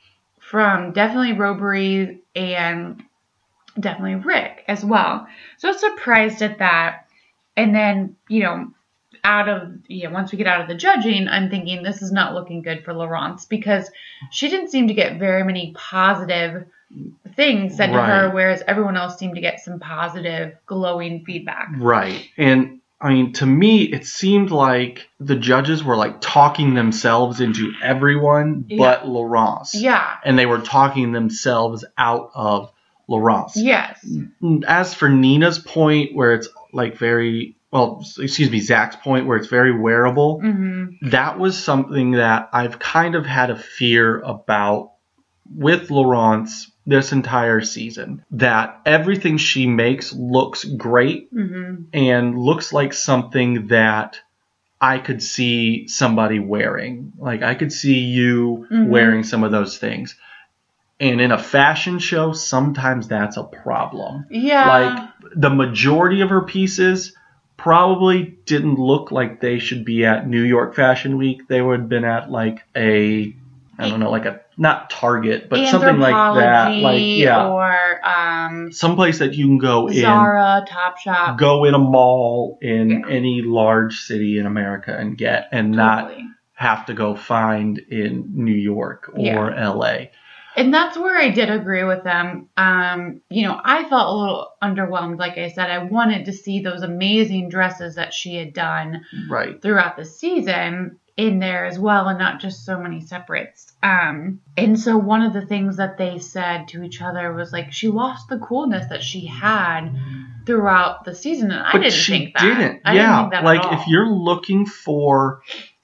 from definitely Robbery and definitely Rick as well. So I was surprised at that. And then, you know, out of, yeah, once we get out of the judging, I'm thinking this is not looking good for Laurence because she didn't seem to get very many positive things said to Right. her, whereas everyone else seemed to get some positive, glowing feedback. Right. And I mean, to me, it seemed like the judges were like talking themselves into everyone Yeah. but Laurence. Yeah. And they were talking themselves out of Laurence. Yes. As for Nina's point, where it's like very, well, excuse me, Zach's point, where it's very wearable, Mm-hmm. that was something that I've kind of had a fear about with Laurence this entire season. That everything she makes looks great Mm-hmm. and looks like something that I could see somebody wearing. Like, I could see you Mhm. wearing some of those things. And in a fashion show, sometimes that's a problem. Yeah. Like, the majority of her pieces probably didn't look like they should be at New York Fashion Week. They would have been at, like, a, I don't know, like a, not Target, but something like that. Like, yeah. Or um, Someplace that you can go in. Zara, Topshop. Go in a mall in Yeah. any large city in America and get, and not Totally. have to go find in New York or Yeah. L A. And that's where I did agree with them. Um, you know, I felt a little underwhelmed. Like I said, I wanted to see those amazing dresses that she had done Right. throughout the season in there as well, and not just so many separates. Um, and so one of the things that they said to each other was like, she lost the coolness that she had throughout the season, and I But didn't she think that. didn't. I yeah. didn't think that like at all. if you're looking for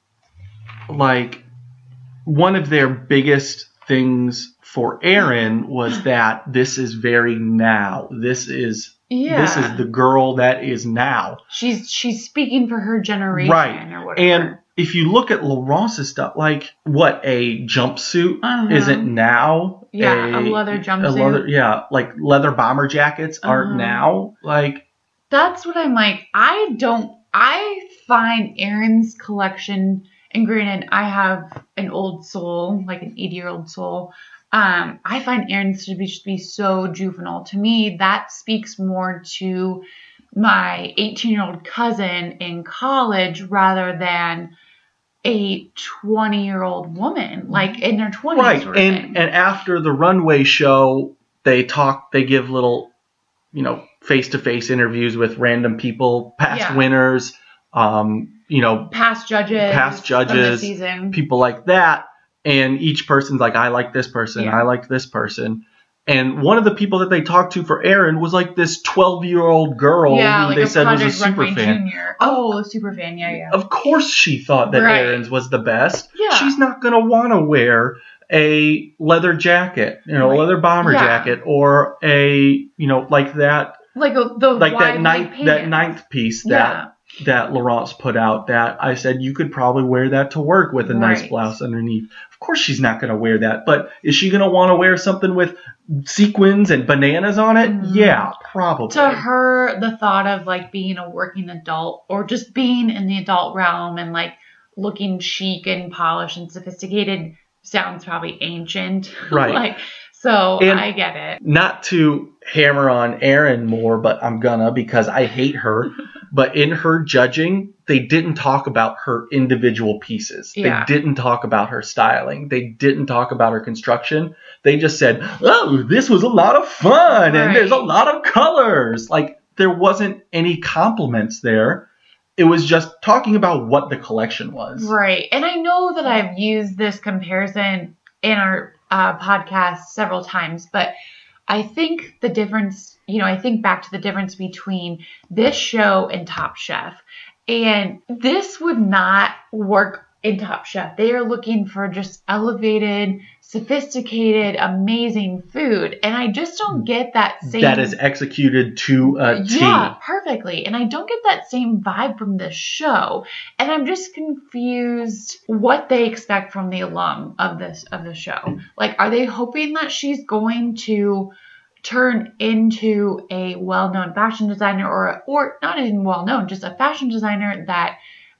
like one of their biggest things for Erin was that this is very now. This is yeah. this is the girl that is now. She's she's speaking for her generation Right. or whatever. And if you look at Laurence's stuff, like what a jumpsuit Uh-huh. isn't now. Yeah, a leather jumpsuit. A leather, yeah, like leather bomber jackets aren't Uh-huh. now. Like That's what I'm like. I don't. I find Erin's collection, and granted, I have an old soul, like an eighty-year-old soul. Um, I find Erin's to be, to be so juvenile. To me, that speaks more to my eighteen-year-old cousin in college rather than a twenty-year-old woman, like in their twenties. right, sort of and thing. and after the runway show, they talk. They give little, you know, face-to-face interviews with random people, past Yeah. winners, um, you know, past judges, past from the judges, season. people like that. And each person's like, I like this person, Yeah. I like this person. And one of the people that they talked to for Erin was like this twelve-year-old girl Yeah, who like they a said was a Project super Runway fan. Junior. Oh, a super fan, yeah, yeah. Of course she thought that Right. Erin's was the best. Yeah. She's not going to want to wear a leather jacket, you know, Right. a leather bomber Yeah. jacket, or a, you know, like that, Like a, the like wide that leg ninth, pants. that ninth piece Yeah. that that Laurence put out. That I said you could probably wear that to work with a nice Right. blouse underneath. Of course she's not going to wear that, but is she going to want to wear something with sequins and bananas on it? Mhm. Yeah, probably. To her, the thought of like being a working adult or just being in the adult realm and like looking chic and polished and sophisticated sounds probably ancient. Right. like, so And- I get it. Not to hammer on Erin more, but I'm gonna because I hate her. But in her judging, they didn't talk about her individual pieces. Yeah. They didn't talk about her styling. They didn't talk about her construction. They just said, oh, this was a lot of fun and there's a Right. lot of colors. Like, there wasn't any compliments there. It was just talking about what the collection was. Right. And I know that I've used this comparison in our uh, podcast several times, but I think the difference, you know, I think back to the difference between this show and Top Chef. And this would not work in Top Chef. They are looking for just elevated, sophisticated, amazing food. And I just don't get that same... That is executed to a T. Yeah, perfectly. And I don't get that same vibe from this show. And I'm just confused what they expect from the alum of this of the show. Like, are they hoping that she's going to turn into a well-known fashion designer, or or not even well-known, just a fashion designer that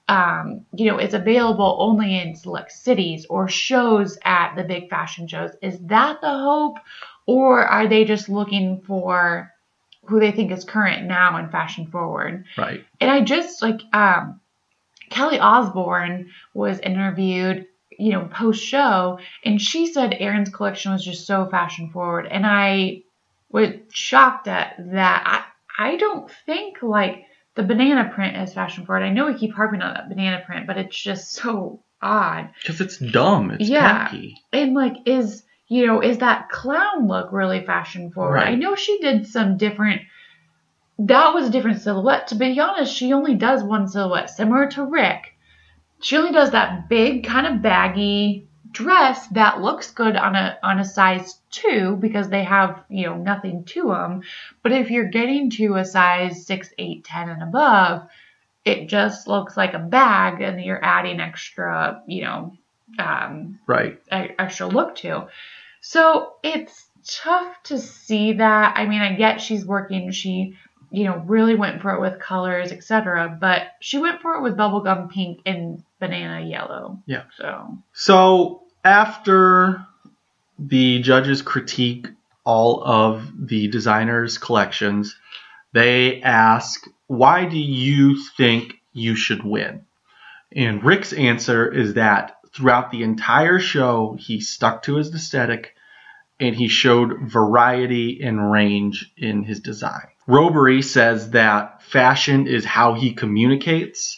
um, you know, is available only in select cities or shows at the big fashion shows. Is that the hope, or are they just looking for who they think is current now and fashion forward? Right. And I just like um, Kelly Osbourne was interviewed, you know, post show, and she said Erin's collection was just so fashion forward, and I was shocked at that. I I don't think like the banana print is fashion forward. I know we keep harping on that banana print, but it's just so odd. Because it's dumb. It's yeah. tacky. And like, is, you know, is that clown look really fashion forward? Right. I know she did some different, that was a different silhouette. To be honest, she only does one silhouette, similar to Rick. She only does that big kind of baggy dress that looks good on a on a size two because they have, you know, nothing to them. But if you're getting to a size six, eight, ten and above, it just looks like a bag, and you're adding extra, you know, um, right, extra look to. So it's tough to see that. I mean, I get she's working. She, you know, really went for it with colors, et cetera. But she went for it with bubblegum pink and banana yellow. Yeah. So. So after the judges critique all of the designers' collections, they ask, why do you think you should win? And Rick's answer is that throughout the entire show, he stuck to his aesthetic and he showed variety and range in his design. Robery says that fashion is how he communicates,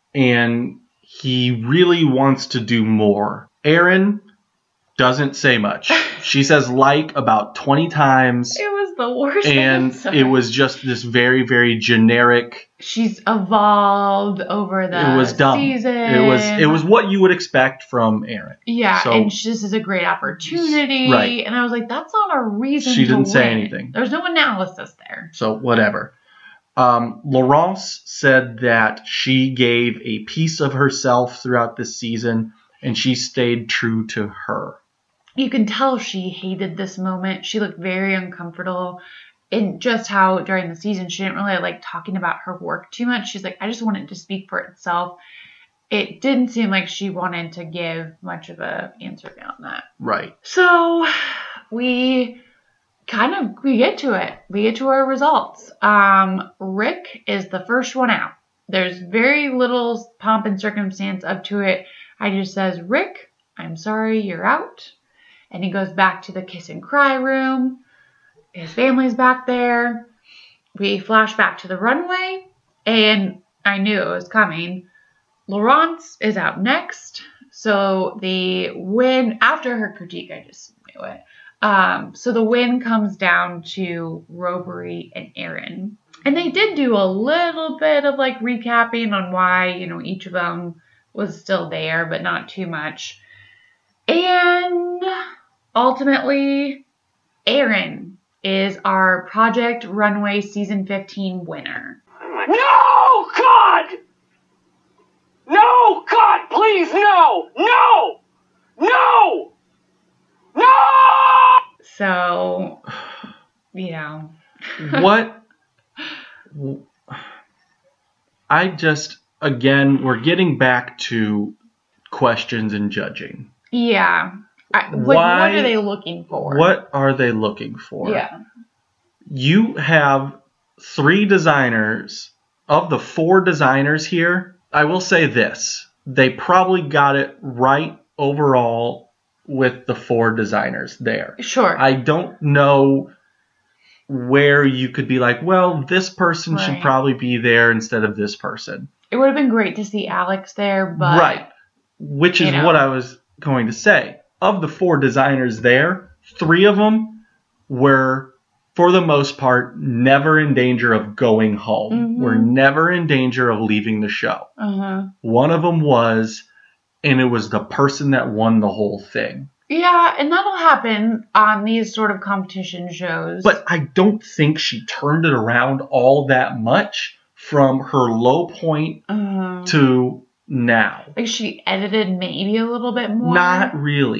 and he really wants to do more. Erin doesn't say much. She says like about twenty times. It was the worst And answer. It was just this very, very generic. She's evolved over the it was dumb. season. It was it was what you would expect from Erin. Yeah, so, and she, this is a great opportunity. Right. And I was like, that's not a reason She to didn't win. say anything. There's no analysis there. So whatever. Um, Laurence said that she gave a piece of herself throughout this season, and she stayed true to her. You can tell she hated this moment. She looked very uncomfortable. And just how during the season she didn't really like talking about her work too much. She's like, I just want it to speak for itself. It didn't seem like she wanted to give much of a answer beyond that. Right. So we kind of, we get to it. We get to our results. Um, Rick is the first one out. There's very little pomp and circumstance up to it. I just says, Rick, I'm sorry, you're out. And he goes back to the kiss and cry room. His family's back there. We flash back to the runway, and I knew it was coming. Laurence is out next. So the win, after her critique, I just knew it. Um, so the win comes down to Robery and Erin. And they did do a little bit of like recapping on why, you know, each of them was still there, but not too much. And ultimately, Erin is our Project Runway Season fifteen winner. No, God! No, God, please, no! No! No! No! So, you know. What? I just, again, we're getting back to questions and judging. Yeah. I, like, Why, what are they looking for? What are they looking for? Yeah. You have three designers. Of the four designers here, I will say this. They probably got it right overall with the four designers there. Sure. I don't know where you could be like, well, this person right. should probably be there instead of this person. It would have been great to see Alex there, but... Right. Which is know. what I was going to say. Of the four designers there, three of them were, for the most part, never in danger of going home. Mm-hmm. Were never in danger of leaving the show. Uh-huh. One of them was, and it was the person that won the whole thing. Yeah, and that'll happen on these sort of competition shows. But I don't think she turned it around all that much from her low point uh, to now. Like she edited maybe a little bit more? Not really.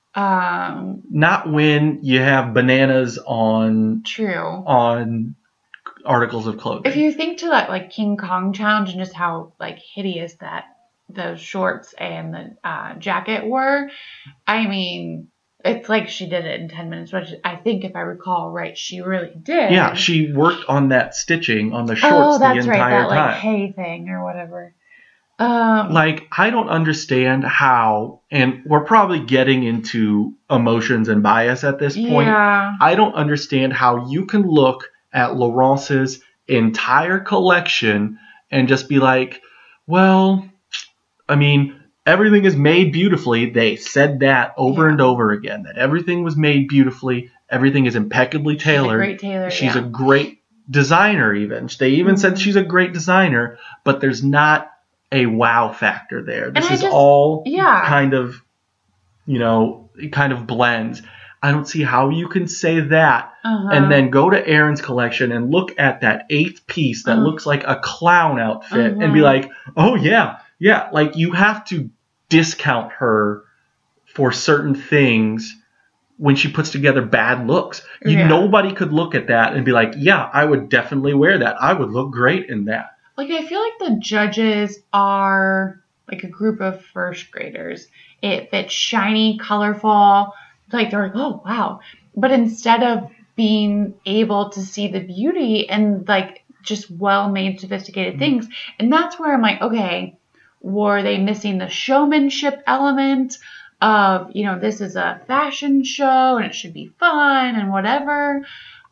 Um, Not when you have bananas on true. on articles of clothing. If you think to that like King Kong challenge and just how like hideous that those shorts and the uh, jacket were, I mean, it's like she did it in ten minutes, which I think, if I recall right, she really did. Yeah, she worked on that stitching on the oh, shorts the that's right, entire that like time. hay thing or whatever. Um, Like, I don't understand how, and we're probably getting into emotions and bias at this point. yeah. I don't understand how you can look at Laurence's entire collection and just be like, well, I mean, everything is made beautifully. They said that over Yeah. and over again, that everything was made beautifully. Everything is impeccably tailored. She's a great tailor. She's yeah. a great designer even. They even Mhm. said she's a great designer, but there's not a wow factor there. This And I is just- all yeah. kind of, you know, it kind of blends. I don't see how you can say that Uh-huh. and then go to Erin's collection and look at that eighth piece that Uh. looks like a clown outfit and be Mhm. like, oh yeah, yeah. Like, you have to discount her for certain things when she puts together bad looks. You, Yeah. Nobody could look at that and be like, yeah, I would definitely wear that. I would look great in that. Like, I feel like the judges are like a group of first graders. If it's shiny, colorful, like they're like, oh, wow. But instead of being able to see the beauty and like just well-made, sophisticated things, and that's where I'm like, okay, were they missing the showmanship element of, you know, this is a fashion show and it should be fun and whatever?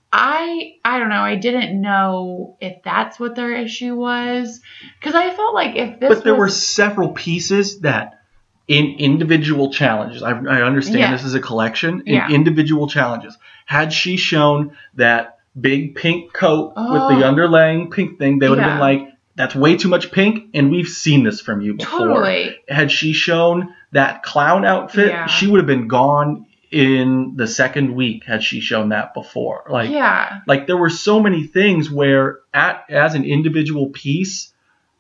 I I don't know. I didn't know if that's what their issue was, because I felt like if this But there was, were several pieces that in individual challenges, I, I understand Yeah. this is a collection, in Yeah. individual challenges, had she shown that big pink coat with Oh. the underlying pink thing, they would have Yeah. been like, that's way too much pink, and we've seen this from you before. Totally. Had she shown that clown outfit, Yeah. she would have been gone in the second week had she shown that before. Like, yeah, like there were so many things where, at as an individual piece,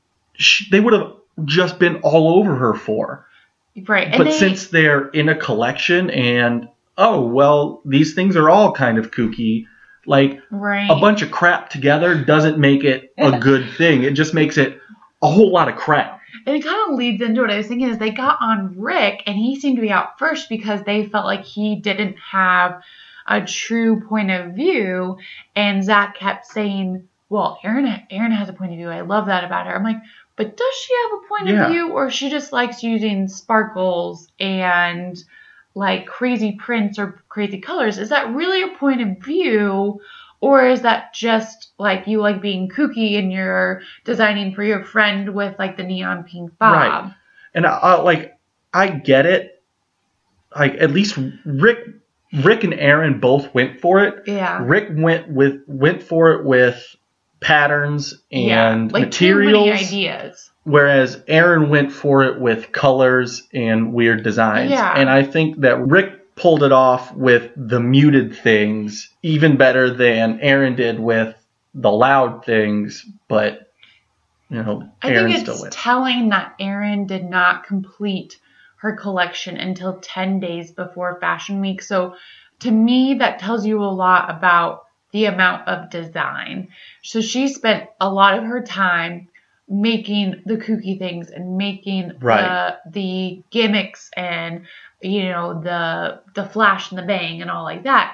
she, they would have just been all over her for. right. And But they, since they're in a collection and, oh, well, these things are all kind of kooky, like, right, a bunch of crap together doesn't make it a good thing. It just makes it a whole lot of crap. and it kind of leads into what I was thinking is they got on Rick and he seemed to be out first because they felt like he didn't have a true point of view, and Zach kept saying, well, Erin, Erin has a point of view. I love that about her. I'm like, but does she have a point Yeah. of view, or she just likes using sparkles and like crazy prints or crazy colors? Is that really a point of view, or is that just like you like being kooky and you're designing for your friend with like the neon pink bob? Right. And I, I like, I get it. Like, at least Rick, Rick and Erin both went for it. Yeah. Rick went with went for it with patterns yeah. and Like materials, too many ideas. whereas Erin went for it with colors and weird designs. Yeah. And I think that Rick pulled it off with the muted things even better than Erin did with the loud things, but, you know, I Erin think still it's wins. telling that Erin did not complete her collection until ten days before Fashion Week. So to me, that tells you a lot about the amount of design. So she spent a lot of her time making the kooky things and making Right. the the gimmicks and, you know, the the flash and the bang and all like that.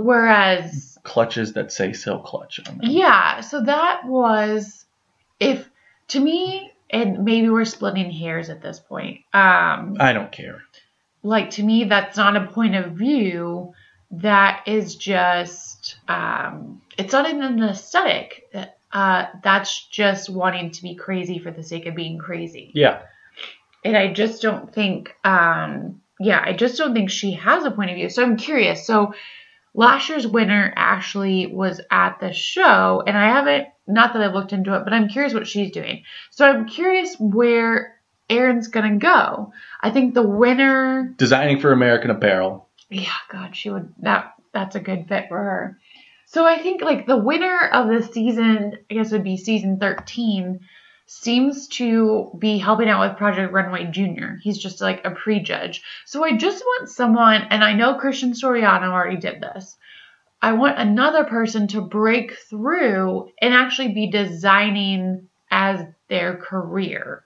Whereas Clutches that say Silk Clutch on them. yeah, so that was, if to me, and maybe we're splitting hairs at this point. Um, I don't care. like to me, that's not a point of view. That is just, um, it's not even an aesthetic. Uh, that's just wanting to be crazy for the sake of being crazy. Yeah. And I just don't think, um, yeah, I just don't think she has a point of view. So I'm curious. So last year's winner actually was at the show, and I haven't, not that I've looked into it, but I'm curious what she's doing. So I'm curious where Erin's gonna go. I think the winner, Designing for American Apparel. yeah, God, she would, that, that's a good fit for her. So I think like the winner of the season, I guess would be season thirteen, seems to be helping out with Project Runway Junior He's just like a prejudge. So I just want someone, and I know Christian Soriano already did this, I want another person to break through and actually be designing as their career.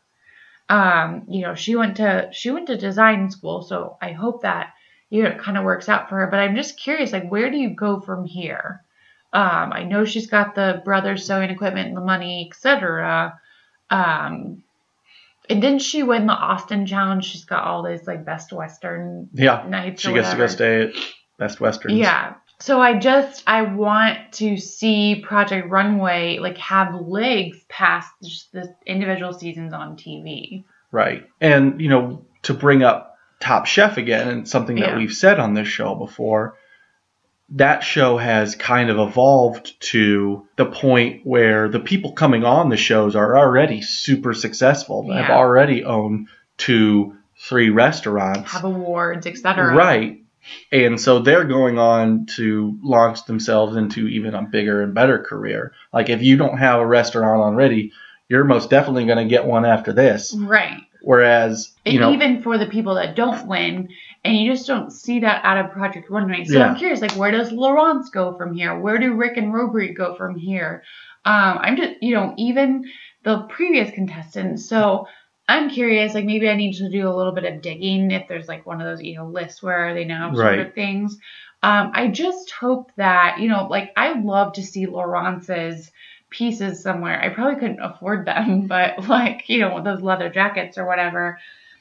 Um, you know, she went to she went to design school, so I hope that, you know, it kind of works out for her. But I'm just curious, like, where do you go from here? Um, I know she's got the Brothers sewing equipment and the money, et cetera. Um, and didn't she win the Austin Challenge? She's got all these like Best Western yeah, nights. She or gets whatever. to go stay at Best Westerns. Yeah. So I just, I want to see Project Runway like have legs past just the individual seasons on T V. Right. And, you know, to bring up Top Chef again, and something that Yeah. we've said on this show before, that show has kind of evolved to the point where the people coming on the shows are already super successful. Yeah. Have already owned two, three restaurants. Have awards, et cetera. Right. And so they're going on to launch themselves into even a bigger and better career. Like if you don't have a restaurant already, you're most definitely going to get one after this. Right. Whereas, you And know, even for the people that don't win, and you just don't see that out of Project Runway. So Yeah. I'm curious, like, where does Laurence go from here? Where do Rick and Robry go from here? Um, I'm just, you know, even the previous contestants. So I'm curious, like, maybe I need to do a little bit of digging if there's, like, one of those, you know, lists where they know sort Right. of things. Um, I just hope that, you know, like, I'd love to see Laurence's pieces somewhere. I probably couldn't afford them, but, like, you know, those leather jackets or whatever,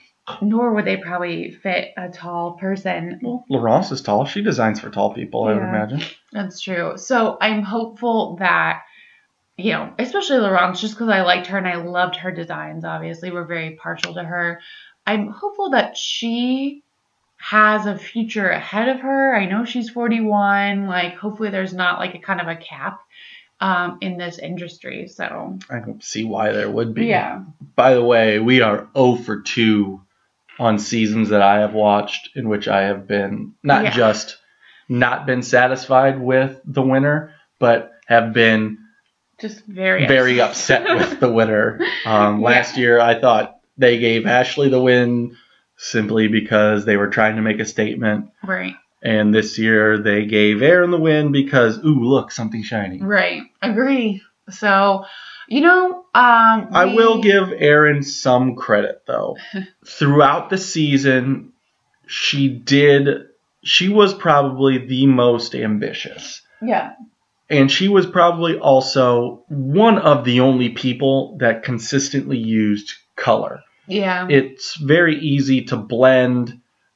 nor would they probably fit a tall person. well, Laurence is tall. She designs for tall people, I would Yeah. imagine. That's true. So I'm hopeful that, you know, especially Laurence, just because I liked her and I loved her designs, obviously. We're very partial to her. I'm hopeful that she has a future ahead of her. I know she's forty-one. Like, hopefully there's not, like, a kind of a cap um, in this industry. So, I don't see why there would be. yeah. By the way, we are zero for two on seasons that I have watched in which I have been not Yeah. just not been satisfied with the winner, but have been Just very very upset with the winner. Um, Yeah. Last year, I thought they gave Ashley the win simply because they were trying to make a statement. Right. And this year, they gave Aaron the win because, ooh, look, something shiny. Right. Agree. So, you know, um, I we- will give Aaron some credit, though. Throughout the season, she did, she was probably the most ambitious. Yeah. And she was probably also one of the only people that consistently used color. Yeah. It's very easy to blend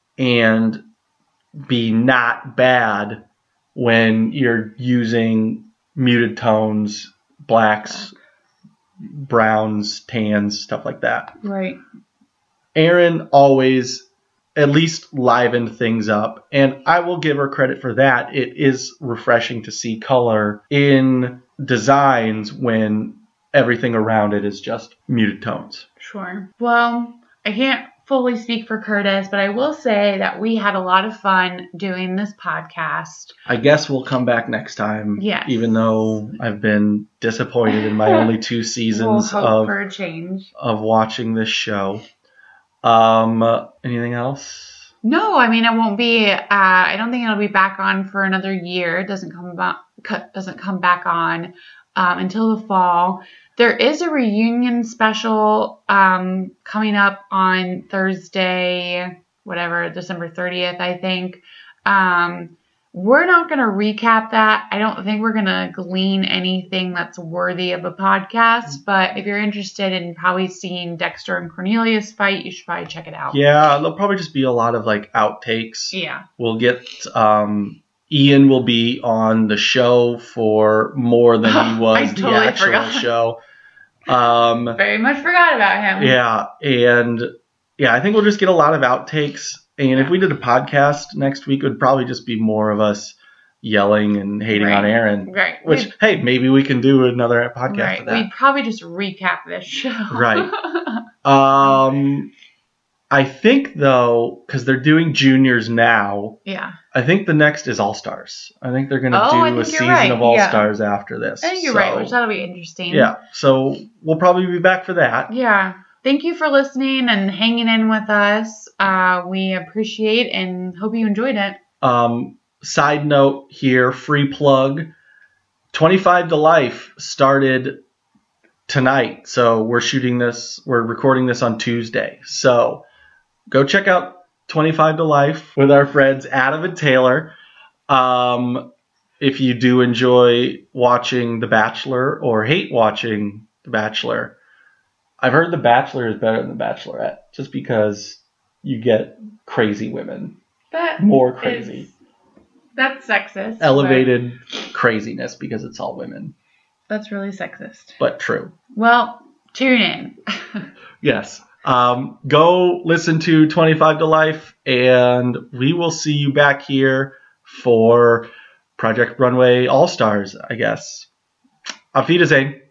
and be not bad when you're using muted tones, blacks, browns, tans, stuff like that. Right. Erin always at least livened things up, and I will give her credit for that. It is refreshing to see color in designs when everything around it is just muted tones. Sure. Well, I can't fully speak for Curtis, but I will say that we had a lot of fun doing this podcast. I guess we'll come back next time. Yes. Even though I've been disappointed in my only two We'll seasons hope of for a change. of watching this show. Um, anything else? No, I mean it won't be. Uh, I don't think it'll be back on for another year. It doesn't come back. Doesn't come back on um, until the fall. There is a reunion special um, coming up on Thursday, whatever, December thirtieth, I think. Um, we're not going to recap that. I don't think we're going to glean anything that's worthy of a podcast. But if you're interested in probably seeing Dexter and Cornelius fight, you should probably check it out. Yeah, there'll probably just be a lot of like outtakes. Yeah. We'll get um, Ian will be on the show for more than he was I the totally actual forgot. show. Um, Very much forgot about him. yeah, and yeah, I think we'll just get a lot of outtakes. And if Yeah. we did a podcast next week, it would probably just be more of us yelling and hating Right. on Aaron. Right. Which, We'd- hey, maybe we can do another podcast right. of that. We'd probably just recap this show. Right. Um, I think though, because they're doing juniors now, Yeah. I think the next is All Stars. I think they're going to Oh, I do a think you're season right. of All Yeah. Stars after this. I think you're so, right, which that'll be interesting. Yeah, so we'll probably be back for that. Yeah. Thank you for listening and hanging in with us. Uh, we appreciate and hope you enjoyed it. Um, side note here, free plug, twenty-five to Life started tonight. So we're shooting this, we're recording this on Tuesday. So go check out twenty-five to Life with our friends Adam and Taylor. Um, if you do enjoy watching The Bachelor or hate watching The Bachelor, I've heard The Bachelor is better than The Bachelorette just because you get crazy women. That More crazy. Is, that's sexist. Elevated craziness because it's all women. That's really sexist. But true. Well, tune in. Yes. Um, go listen to twenty-five to Life, and we will see you back here for Project Runway All Stars, I guess. Auf Wiedersehen.